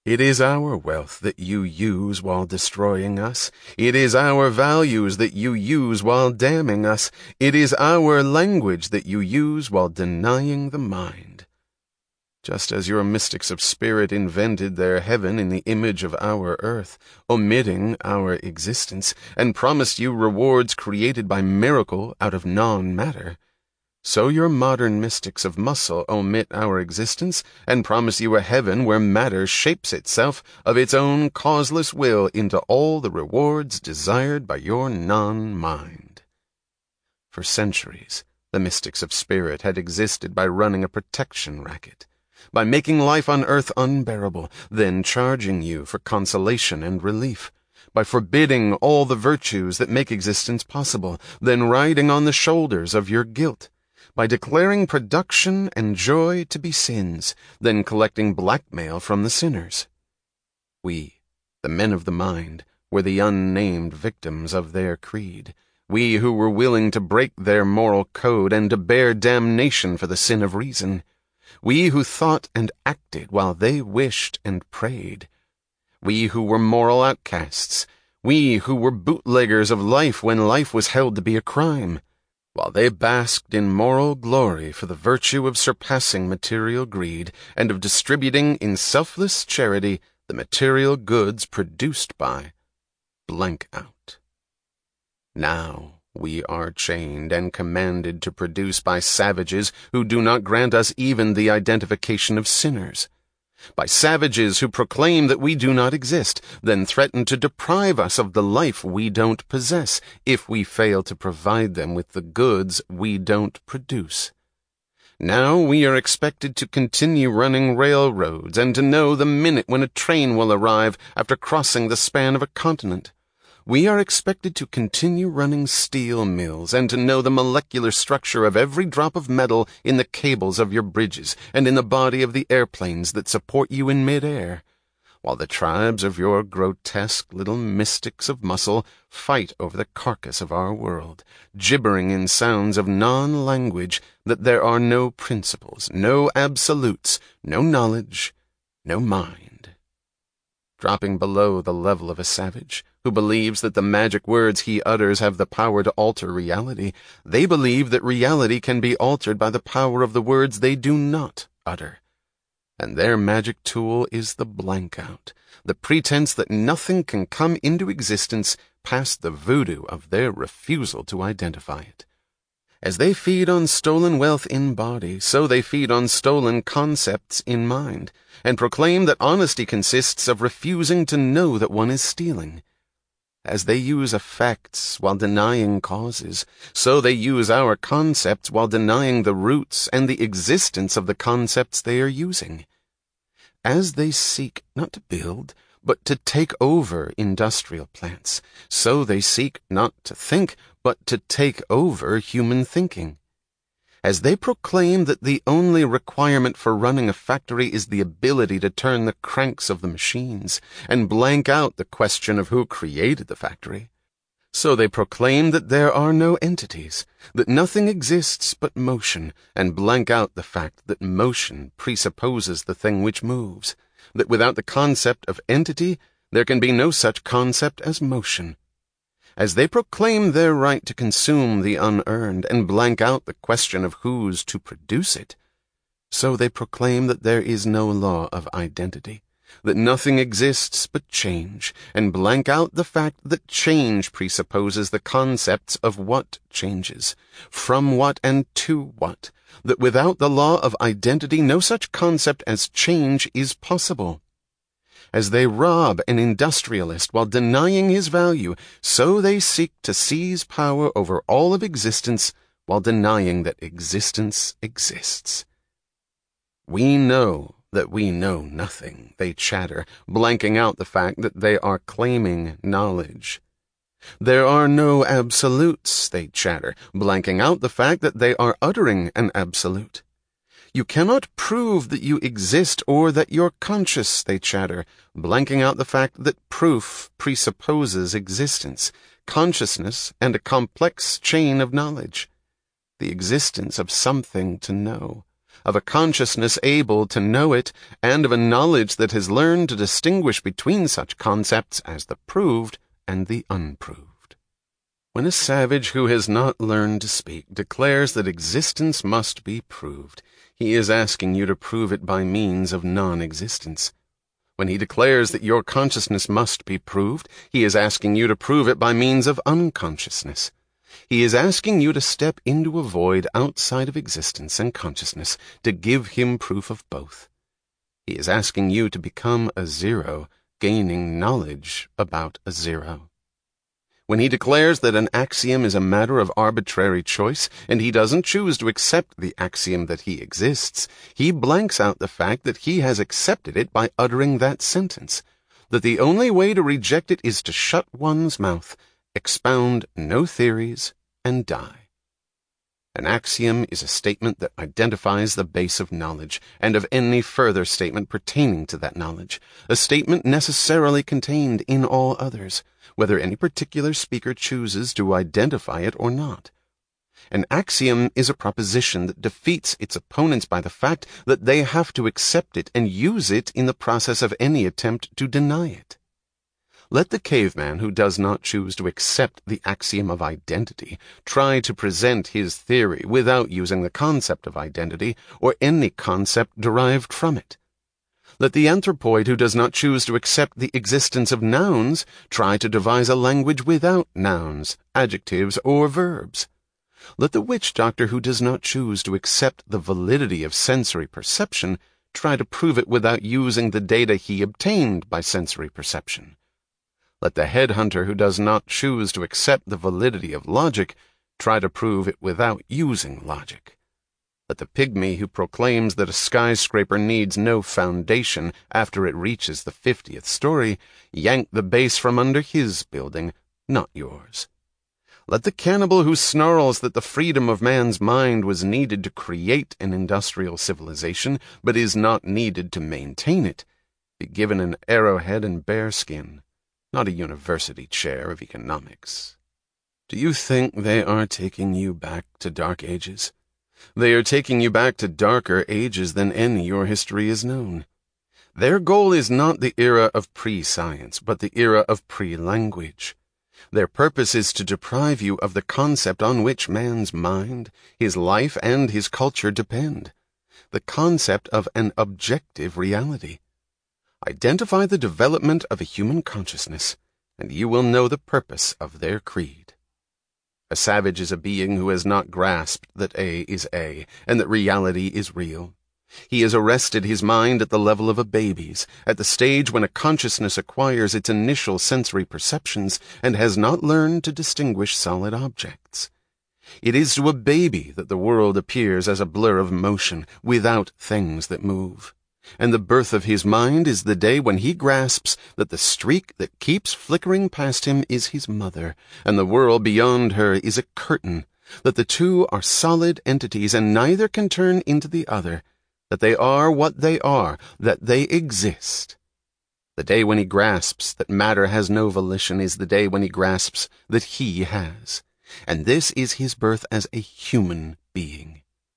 It is our wealth that you use while destroying us. It is our values that you use while damning us. It is our language that you use while denying the mind. Just as your mystics of spirit invented their heaven in the image of our earth, omitting our existence, and promised you rewards created by miracle out of non-matter, so your modern mystics of muscle omit our existence and promise you a heaven where matter shapes itself of its own causeless will into all the rewards desired by your non-mind. For centuries, the mystics of spirit had existed by running a protection racket, by making life on earth unbearable, then charging you for consolation and relief, by forbidding all the virtues that make existence possible, then riding on the shoulders of your guilt, by declaring production and joy to be sins, then collecting blackmail from the sinners. We, the men of the mind, were the unnamed victims of their creed, we who were willing to break their moral code and to bear damnation for the sin of reason, we who thought and acted while they wished and prayed, we who were moral outcasts, we who were bootleggers of life when life was held to be a crime, while they basked in moral glory for the virtue of surpassing material greed and of distributing in selfless charity the material goods produced by blank out. Now we are chained and commanded to produce by savages who do not grant us even the identification of sinners, by savages who proclaim that we do not exist, then threaten to deprive us of the life we don't possess if we fail to provide them with the goods we don't produce. Now we are expected to continue running railroads and to know the minute when a train will arrive after crossing the span of a continent. We are expected to continue running steel mills and to know the molecular structure of every drop of metal in the cables of your bridges and in the body of the airplanes that support you in midair, while the tribes of your grotesque little mystics of muscle fight over the carcass of our world, gibbering in sounds of non-language that there are no principles, no absolutes, no knowledge, no mind. Dropping below the level of a savage, who believes that the magic words he utters have the power to alter reality, they believe that reality can be altered by the power of the words they do not utter. And their magic tool is the blank out, the pretense that nothing can come into existence past the voodoo of their refusal to identify it. As they feed on stolen wealth in body, so they feed on stolen concepts in mind, and proclaim that honesty consists of refusing to know that one is stealing. As they use effects while denying causes, so they use our concepts while denying the roots and the existence of the concepts they are using. As they seek not to build, but to take over industrial plants, so they seek not to think, but to take over human thinking. As they proclaim that the only requirement for running a factory is the ability to turn the cranks of the machines, and blank out the question of who created the factory, so they proclaim that there are no entities, that nothing exists but motion, and blank out the fact that motion presupposes the thing which moves, that without the concept of entity, there can be no such concept as motion. As they proclaim their right to consume the unearned and blank out the question of who's to produce it, so they proclaim that there is no law of identity, that nothing exists but change, and blank out the fact that change presupposes the concepts of what changes, from what and to what, that without the law of identity no such concept as change is possible. As they rob an industrialist while denying his value, so they seek to seize power over all of existence while denying that existence exists. We know that we know nothing, they chatter, blanking out the fact that they are claiming knowledge. There are no absolutes, they chatter, blanking out the fact that they are uttering an absolute. You cannot prove that you exist or that you're conscious, they chatter, blanking out the fact that proof presupposes existence, consciousness, and a complex chain of knowledge, the existence of something to know, of a consciousness able to know it, and of a knowledge that has learned to distinguish between such concepts as the proved and the unproved. When a savage who has not learned to speak declares that existence must be proved, he is asking you to prove it by means of non-existence. When he declares that your consciousness must be proved, he is asking you to prove it by means of unconsciousness. He is asking you to step into a void outside of existence and consciousness to give him proof of both. He is asking you to become a zero, gaining knowledge about a zero. When he declares that an axiom is a matter of arbitrary choice, and he doesn't choose to accept the axiom that he exists, he blanks out the fact that he has accepted it by uttering that sentence, that the only way to reject it is to shut one's mouth, expound no theories, and die. An axiom is a statement that identifies the base of knowledge, and of any further statement pertaining to that knowledge, a statement necessarily contained in all others, whether any particular speaker chooses to identify it or not. An axiom is a proposition that defeats its opponents by the fact that they have to accept it and use it in the process of any attempt to deny it. Let the caveman who does not choose to accept the axiom of identity try to present his theory without using the concept of identity or any concept derived from it. Let the anthropoid who does not choose to accept the existence of nouns try to devise a language without nouns, adjectives, or verbs. Let the witch doctor who does not choose to accept the validity of sensory perception try to prove it without using the data he obtained by sensory perception. Let the headhunter who does not choose to accept the validity of logic try to prove it without using logic. Let the pygmy who proclaims that a skyscraper needs no foundation after it reaches the fiftieth story yank the base from under his building, not yours. Let the cannibal who snarls that the freedom of man's mind was needed to create an industrial civilization, but is not needed to maintain it, be given an arrowhead and bearskin, not a university chair of economics. Do you think they are taking you back to dark ages? They are taking you back to darker ages than any your history has known. Their goal is not the era of pre-science, but the era of pre-language. Their purpose is to deprive you of the concept on which man's mind, his life, and his culture depend, the concept of an objective reality. Identify the development of a human consciousness, and you will know the purpose of their creed. A savage is a being who has not grasped that A is A, and that reality is real. He has arrested his mind at the level of a baby's, at the stage when a consciousness acquires its initial sensory perceptions and has not learned to distinguish solid objects. It is to a baby that the world appears as a blur of motion, without things that move. And the birth of his mind is the day when he grasps that the streak that keeps flickering past him is his mother, and the world beyond her is a curtain, that the two are solid entities and neither can turn into the other, that they are what they are, that they exist. The day when he grasps that matter has no volition is the day when he grasps that he has, and this is his birth as a human being.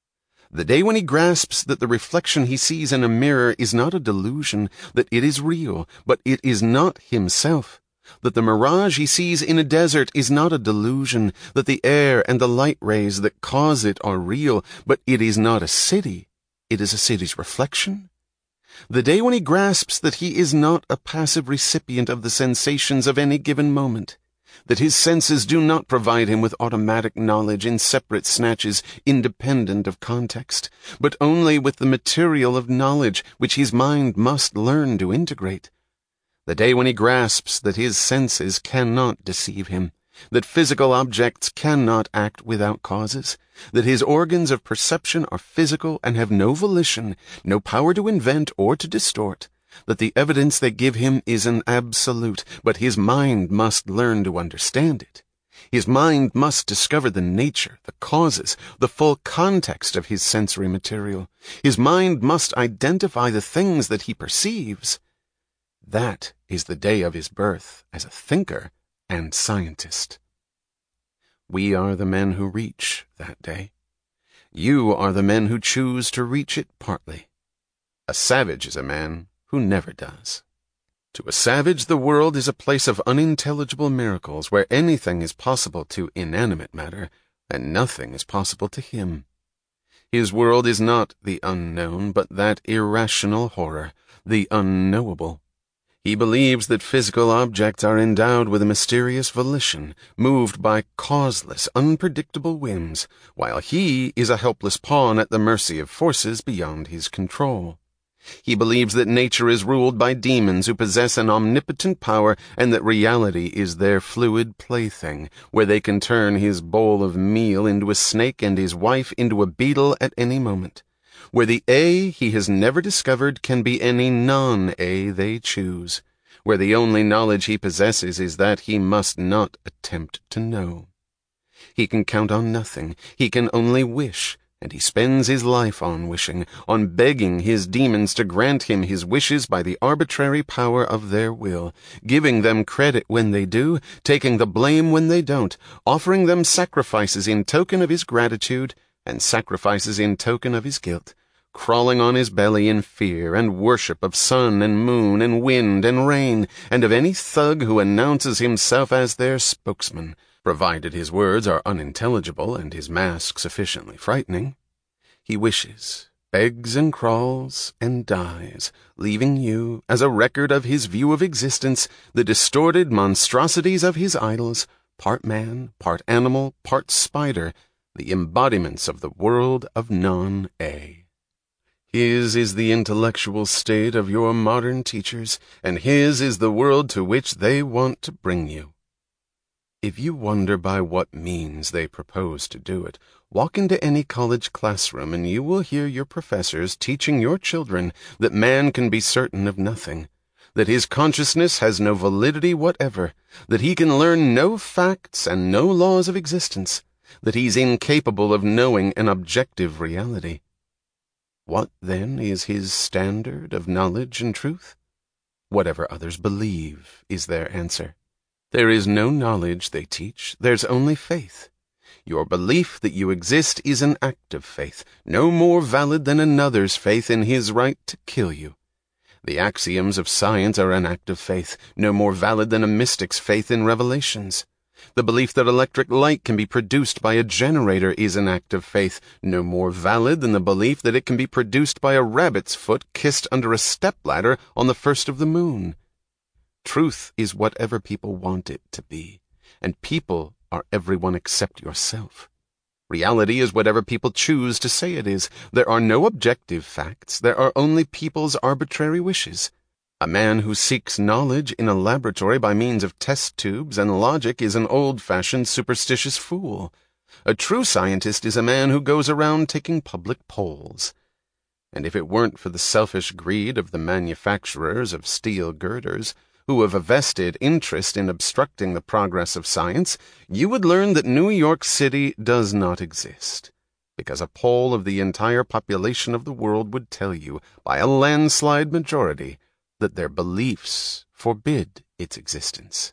The day when he grasps that the reflection he sees in a mirror is not a delusion, that it is real, but it is not himself, that the mirage he sees in a desert is not a delusion, that the air and the light rays that cause it are real, but it is not a city, it is a city's reflection. The day when he grasps that he is not a passive recipient of the sensations of any given moment, that his senses do not provide him with automatic knowledge in separate snatches independent of context, but only with the material of knowledge which his mind must learn to integrate. The day when he grasps that his senses cannot deceive him, that physical objects cannot act without causes, that his organs of perception are physical and have no volition, no power to invent or to distort, that the evidence they give him is an absolute, but his mind must learn to understand it. His mind must discover the nature, the causes, the full context of his sensory material. His mind must identify the things that he perceives. That is the day of his birth as a thinker and scientist. We are the men who reach that day. You are the men who choose to reach it partly. A savage is a man who never does. To a savage, the world is a place of unintelligible miracles where anything is possible to inanimate matter, and nothing is possible to him. His world is not the unknown, but that irrational horror, the unknowable. He believes that physical objects are endowed with a mysterious volition, moved by causeless, unpredictable whims, while he is a helpless pawn at the mercy of forces beyond his control. He believes that nature is ruled by demons who possess an omnipotent power, and that reality is their fluid plaything, where they can turn his bowl of meal into a snake and his wife into a beetle at any moment, where the A he has never discovered can be any non-A they choose, where the only knowledge he possesses is that he must not attempt to know. He can count on nothing, he can only wish, and he spends his life on wishing, on begging his demons to grant him his wishes by the arbitrary power of their will, giving them credit when they do, taking the blame when they don't, offering them sacrifices in token of his gratitude and sacrifices in token of his guilt, crawling on his belly in fear and worship of sun and moon and wind and rain, and of any thug who announces himself as their spokesman, provided his words are unintelligible and his mask sufficiently frightening. He wishes, begs and crawls, and dies, leaving you, as a record of his view of existence, the distorted monstrosities of his idols, part man, part animal, part spider, the embodiments of the world of non-A. His is the intellectual state of your modern teachers, and his is the world to which they want to bring you. If you wonder by what means they propose to do it, walk into any college classroom and you will hear your professors teaching your children that man can be certain of nothing, that his consciousness has no validity whatever, that he can learn no facts and no laws of existence, that he's incapable of knowing an objective reality. What, then, is his standard of knowledge and truth? Whatever others believe is their answer. There is no knowledge, they teach, there's only faith. Your belief that you exist is an act of faith, no more valid than another's faith in his right to kill you. The axioms of science are an act of faith, no more valid than a mystic's faith in revelations. The belief that electric light can be produced by a generator is an act of faith, no more valid than the belief that it can be produced by a rabbit's foot kissed under a stepladder on the first of the moon. Truth is whatever people want it to be, and people are everyone except yourself. Reality is whatever people choose to say it is. There are no objective facts, there are only people's arbitrary wishes. A man who seeks knowledge in a laboratory by means of test tubes and logic is an old-fashioned superstitious fool. A true scientist is a man who goes around taking public polls. And if it weren't for the selfish greed of the manufacturers of steel girders, who have a vested interest in obstructing the progress of science, you would learn that New York City does not exist, because a poll of the entire population of the world would tell you, by a landslide majority, that their beliefs forbid its existence.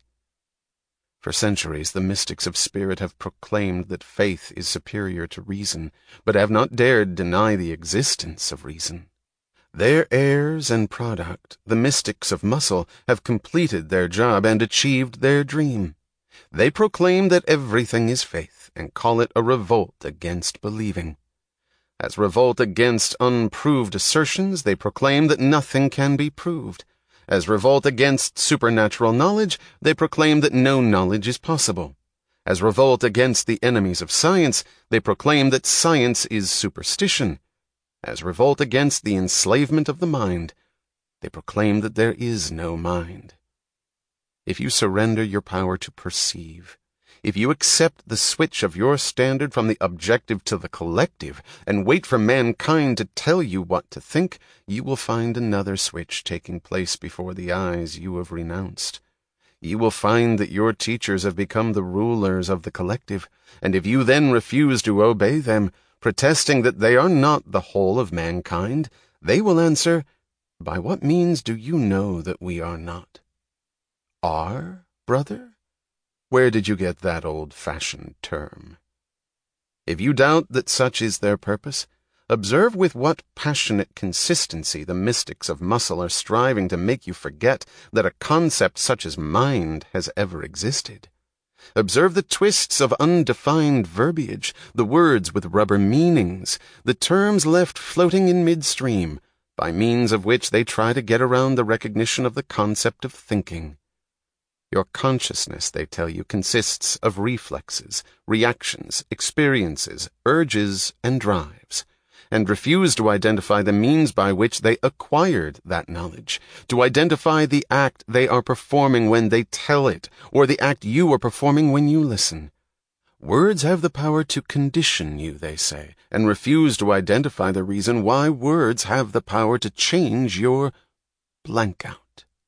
For centuries, the mystics of spirit have proclaimed that faith is superior to reason, but have not dared deny the existence of reason. Their heirs and product, the mystics of muscle, have completed their job and achieved their dream. They proclaim that everything is faith and call it a revolt against believing. As revolt against unproved assertions, they proclaim that nothing can be proved. As revolt against supernatural knowledge, they proclaim that no knowledge is possible. As revolt against the enemies of science, they proclaim that science is superstition. As revolt against the enslavement of the mind, they proclaim that there is no mind. If you surrender your power to perceive, if you accept the switch of your standard from the objective to the collective, and wait for mankind to tell you what to think, you will find another switch taking place before the eyes you have renounced. You will find that your teachers have become the rulers of the collective, and if you then refuse to obey them, protesting that they are not the whole of mankind, they will answer, "By what means do you know that we are not?" Are, brother? Where did you get that old-fashioned term? If you doubt that such is their purpose, observe with what passionate consistency the mystics of muscle are striving to make you forget that a concept such as mind has ever existed. Observe the twists of undefined verbiage, the words with rubber meanings, the terms left floating in midstream, by means of which they try to get around the recognition of the concept of thinking. Your consciousness, they tell you, consists of reflexes, reactions, experiences, urges, and drives, and refuse to identify the means by which they acquired that knowledge, to identify the act they are performing when they tell it, or the act you are performing when you listen. Words have the power to condition you, they say, and refuse to identify the reason why words have the power to change your blank out.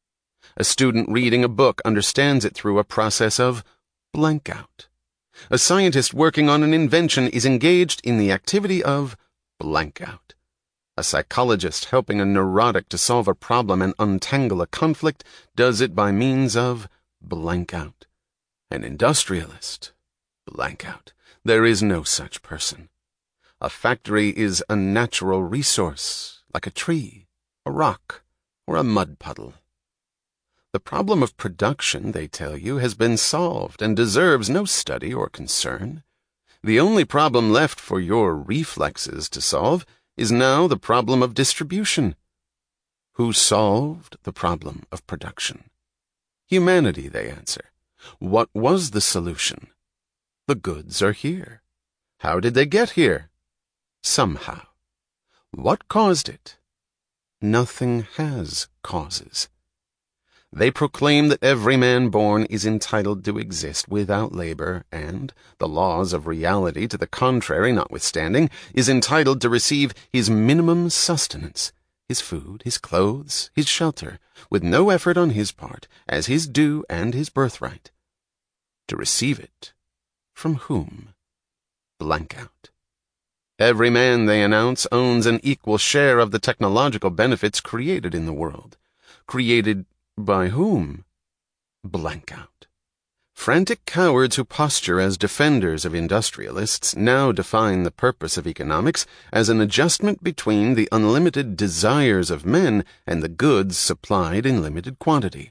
A student reading a book understands it through a process of blank out. A scientist working on an invention is engaged in the activity of blank out. A psychologist helping a neurotic to solve a problem and untangle a conflict does it by means of blank out. An industrialist, blank out. There is no such person. A factory is a natural resource, like a tree, a rock, or a mud puddle. The problem of production, they tell you, has been solved and deserves no study or concern. The only problem left for your reflexes to solve is now the problem of distribution. Who solved the problem of production? Humanity, they answer. What was the solution? The goods are here. How did they get here? Somehow. What caused it? Nothing has causes. They proclaim that every man born is entitled to exist without labor and, the laws of reality to the contrary notwithstanding, is entitled to receive his minimum sustenance, his food, his clothes, his shelter, with no effort on his part, as his due and his birthright. To receive it from whom? Blank out. Every man, they announce, owns an equal share of the technological benefits created in the world. Created by whom? Blank out. Frantic cowards who posture as defenders of industrialists now define the purpose of economics as an adjustment between the unlimited desires of men and the goods supplied in limited quantity.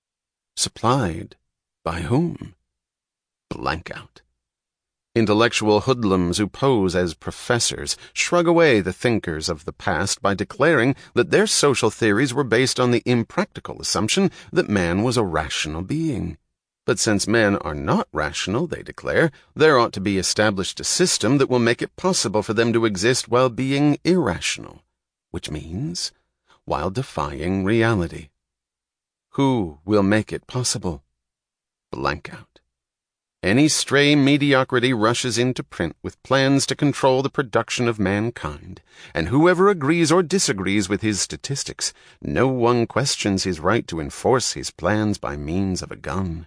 Supplied by whom? Blank out. Intellectual hoodlums who pose as professors shrug away the thinkers of the past by declaring that their social theories were based on the impractical assumption that man was a rational being. But since men are not rational, they declare, there ought to be established a system that will make it possible for them to exist while being irrational, which means while defying reality. Who will make it possible? Blank out. Any stray mediocrity rushes into print with plans to control the production of mankind, and whoever agrees or disagrees with his statistics, no one questions his right to enforce his plans by means of a gun.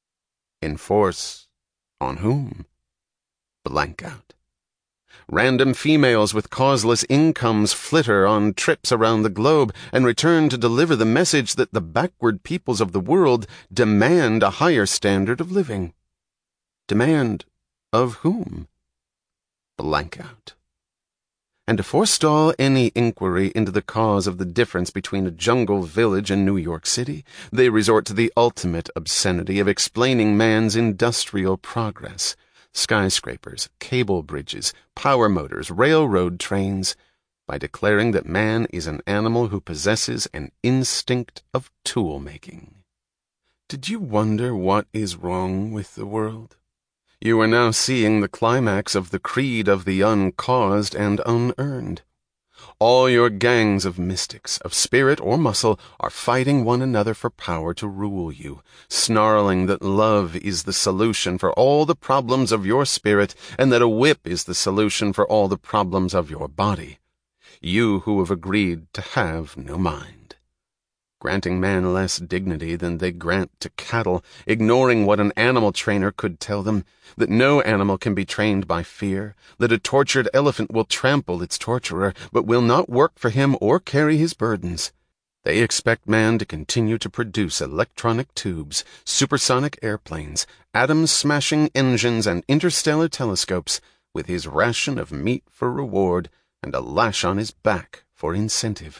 Enforce on whom? Blank out. Random females with causeless incomes flitter on trips around the globe and return to deliver the message that the backward peoples of the world demand a higher standard of living. Demand of whom? Blank out. And to forestall any inquiry into the cause of the difference between a jungle village and New York City, they resort to the ultimate obscenity of explaining man's industrial progress. Skyscrapers, cable bridges, power motors, railroad trains, by declaring that man is an animal who possesses an instinct of tool-making. Did you wonder what is wrong with the world? You are now seeing the climax of the creed of the uncaused and unearned. All your gangs of mystics, of spirit or muscle, are fighting one another for power to rule you, snarling that love is the solution for all the problems of your spirit, and that a whip is the solution for all the problems of your body. You who have agreed to have no mind. Granting man less dignity than they grant to cattle, ignoring what an animal trainer could tell them, that no animal can be trained by fear, that a tortured elephant will trample its torturer, but will not work for him or carry his burdens. They expect man to continue to produce electronic tubes, supersonic airplanes, atom-smashing engines, and interstellar telescopes, with his ration of meat for reward and a lash on his back for incentive.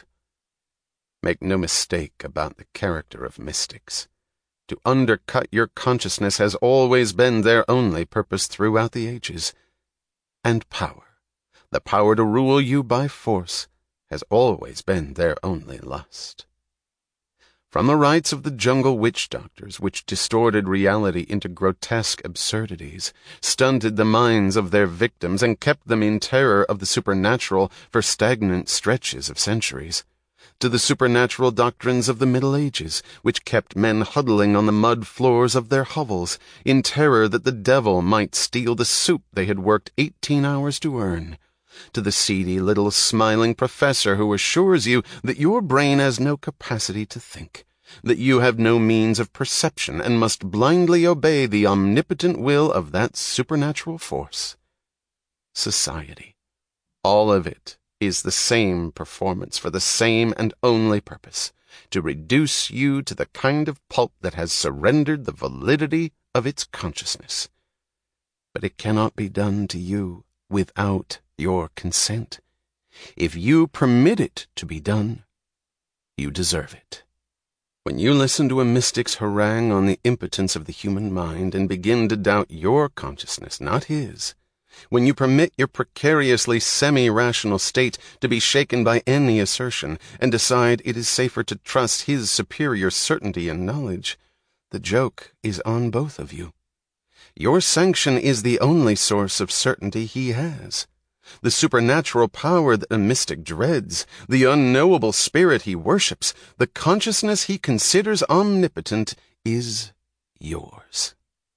Make no mistake about the character of mystics. To undercut your consciousness has always been their only purpose throughout the ages. And power, the power to rule you by force, has always been their only lust. From the rites of the jungle witch doctors, which distorted reality into grotesque absurdities, stunted the minds of their victims, and kept them in terror of the supernatural for stagnant stretches of centuries, to the supernatural doctrines of the Middle Ages, which kept men huddling on the mud floors of their hovels, in terror that the devil might steal the soup they had worked eighteen hours to earn, to the seedy little smiling professor who assures you that your brain has no capacity to think, that you have no means of perception and must blindly obey the omnipotent will of that supernatural force. Society, all of it, is the same performance for the same and only purpose, to reduce you to the kind of pulp that has surrendered the validity of its consciousness. But it cannot be done to you without your consent. If you permit it to be done, you deserve it. When you listen to a mystic's harangue on the impotence of the human mind and begin to doubt your consciousness, not his, when you permit your precariously semi-rational state to be shaken by any assertion and decide it is safer to trust his superior certainty and knowledge, the joke is on both of you. Your sanction is the only source of certainty he has. The supernatural power that a mystic dreads, the unknowable spirit he worships, the consciousness he considers omnipotent, is yours.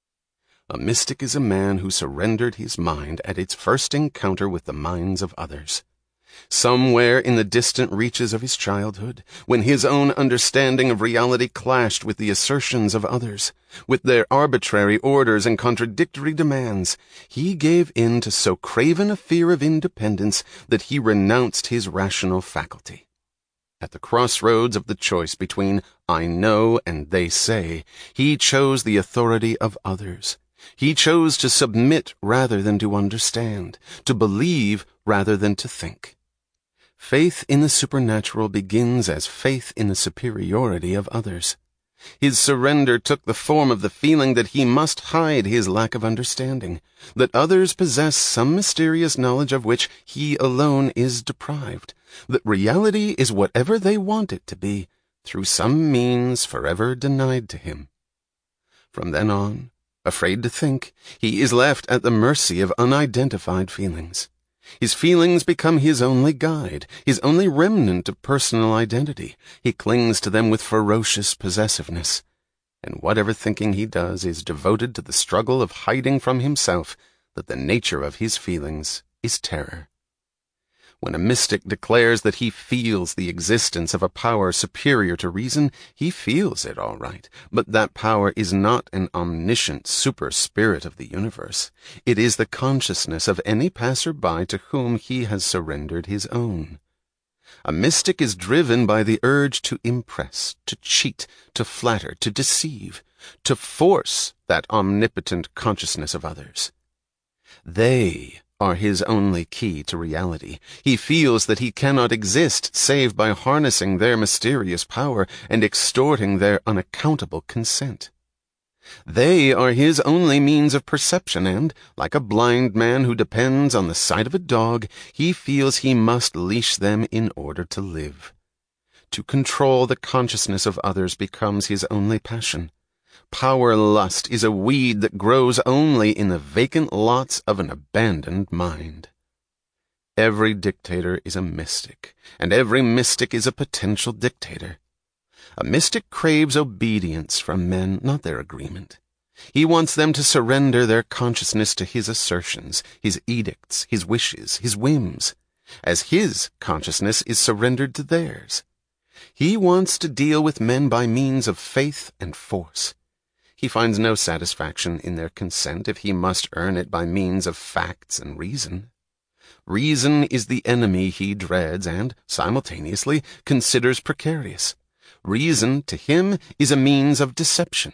A mystic is a man who surrendered his mind at its first encounter with the minds of others. Somewhere in the distant reaches of his childhood, when his own understanding of reality clashed with the assertions of others, with their arbitrary orders and contradictory demands, he gave in to so craven a fear of independence that he renounced his rational faculty. At the crossroads of the choice between I know and they say, he chose the authority of others. He chose to submit rather than to understand, to believe rather than to think. Faith in the supernatural begins as faith in the superiority of others. His surrender took the form of the feeling that he must hide his lack of understanding, that others possess some mysterious knowledge of which he alone is deprived, that reality is whatever they want it to be, through some means forever denied to him. From then on, afraid to think, he is left at the mercy of unidentified feelings. His feelings become his only guide, his only remnant of personal identity. He clings to them with ferocious possessiveness, and whatever thinking he does is devoted to the struggle of hiding from himself that the nature of his feelings is terror. When a mystic declares that he feels the existence of a power superior to reason, he feels it all right, but that power is not an omniscient super-spirit of the universe. It is the consciousness of any passer-by to whom he has surrendered his own. A mystic is driven by the urge to impress, to cheat, to flatter, to deceive, to force that omnipotent consciousness of others. They are his only key to reality. He feels that he cannot exist save by harnessing their mysterious power and extorting their unaccountable consent. They are his only means of perception, and, like a blind man who depends on the sight of a dog, he feels he must leash them in order to live. To control the consciousness of others becomes his only passion. Power lust is a weed that grows only in the vacant lots of an abandoned mind. Every dictator is a mystic, and every mystic is a potential dictator. A mystic craves obedience from men, not their agreement. He wants them to surrender their consciousness to his assertions, his edicts, his wishes, his whims, as his consciousness is surrendered to theirs. He wants to deal with men by means of faith and force. He finds no satisfaction in their consent if he must earn it by means of facts and reason. Reason is the enemy he dreads and, simultaneously, considers precarious. Reason, to him, is a means of deception.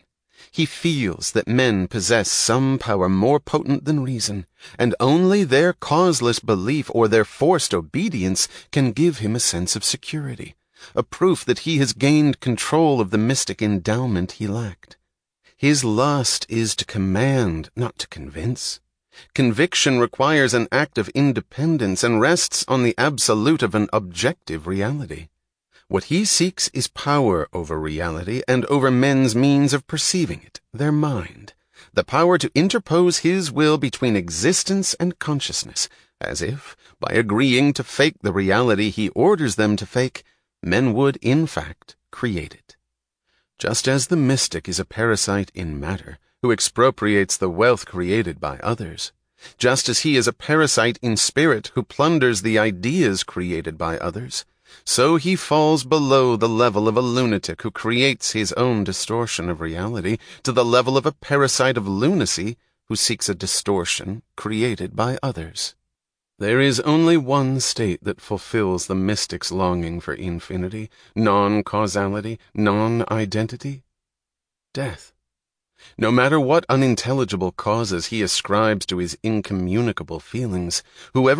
He feels that men possess some power more potent than reason, and only their causeless belief or their forced obedience can give him a sense of security, a proof that he has gained control of the mystic endowment he lacked. His lust is to command, not to convince. Conviction requires an act of independence and rests on the absolute of an objective reality. What he seeks is power over reality and over men's means of perceiving it, their mind, the power to interpose his will between existence and consciousness, as if, by agreeing to fake the reality he orders them to fake, men would, in fact, create it. Just as the mystic is a parasite in matter, who expropriates the wealth created by others, just as he is a parasite in spirit who plunders the ideas created by others, so he falls below the level of a lunatic who creates his own distortion of reality to the level of a parasite of lunacy who seeks a distortion created by others. There is only one state that fulfills the mystic's longing for infinity, non-causality, non-identity: death. No matter what unintelligible causes he ascribes to his incommunicable feelings, whoever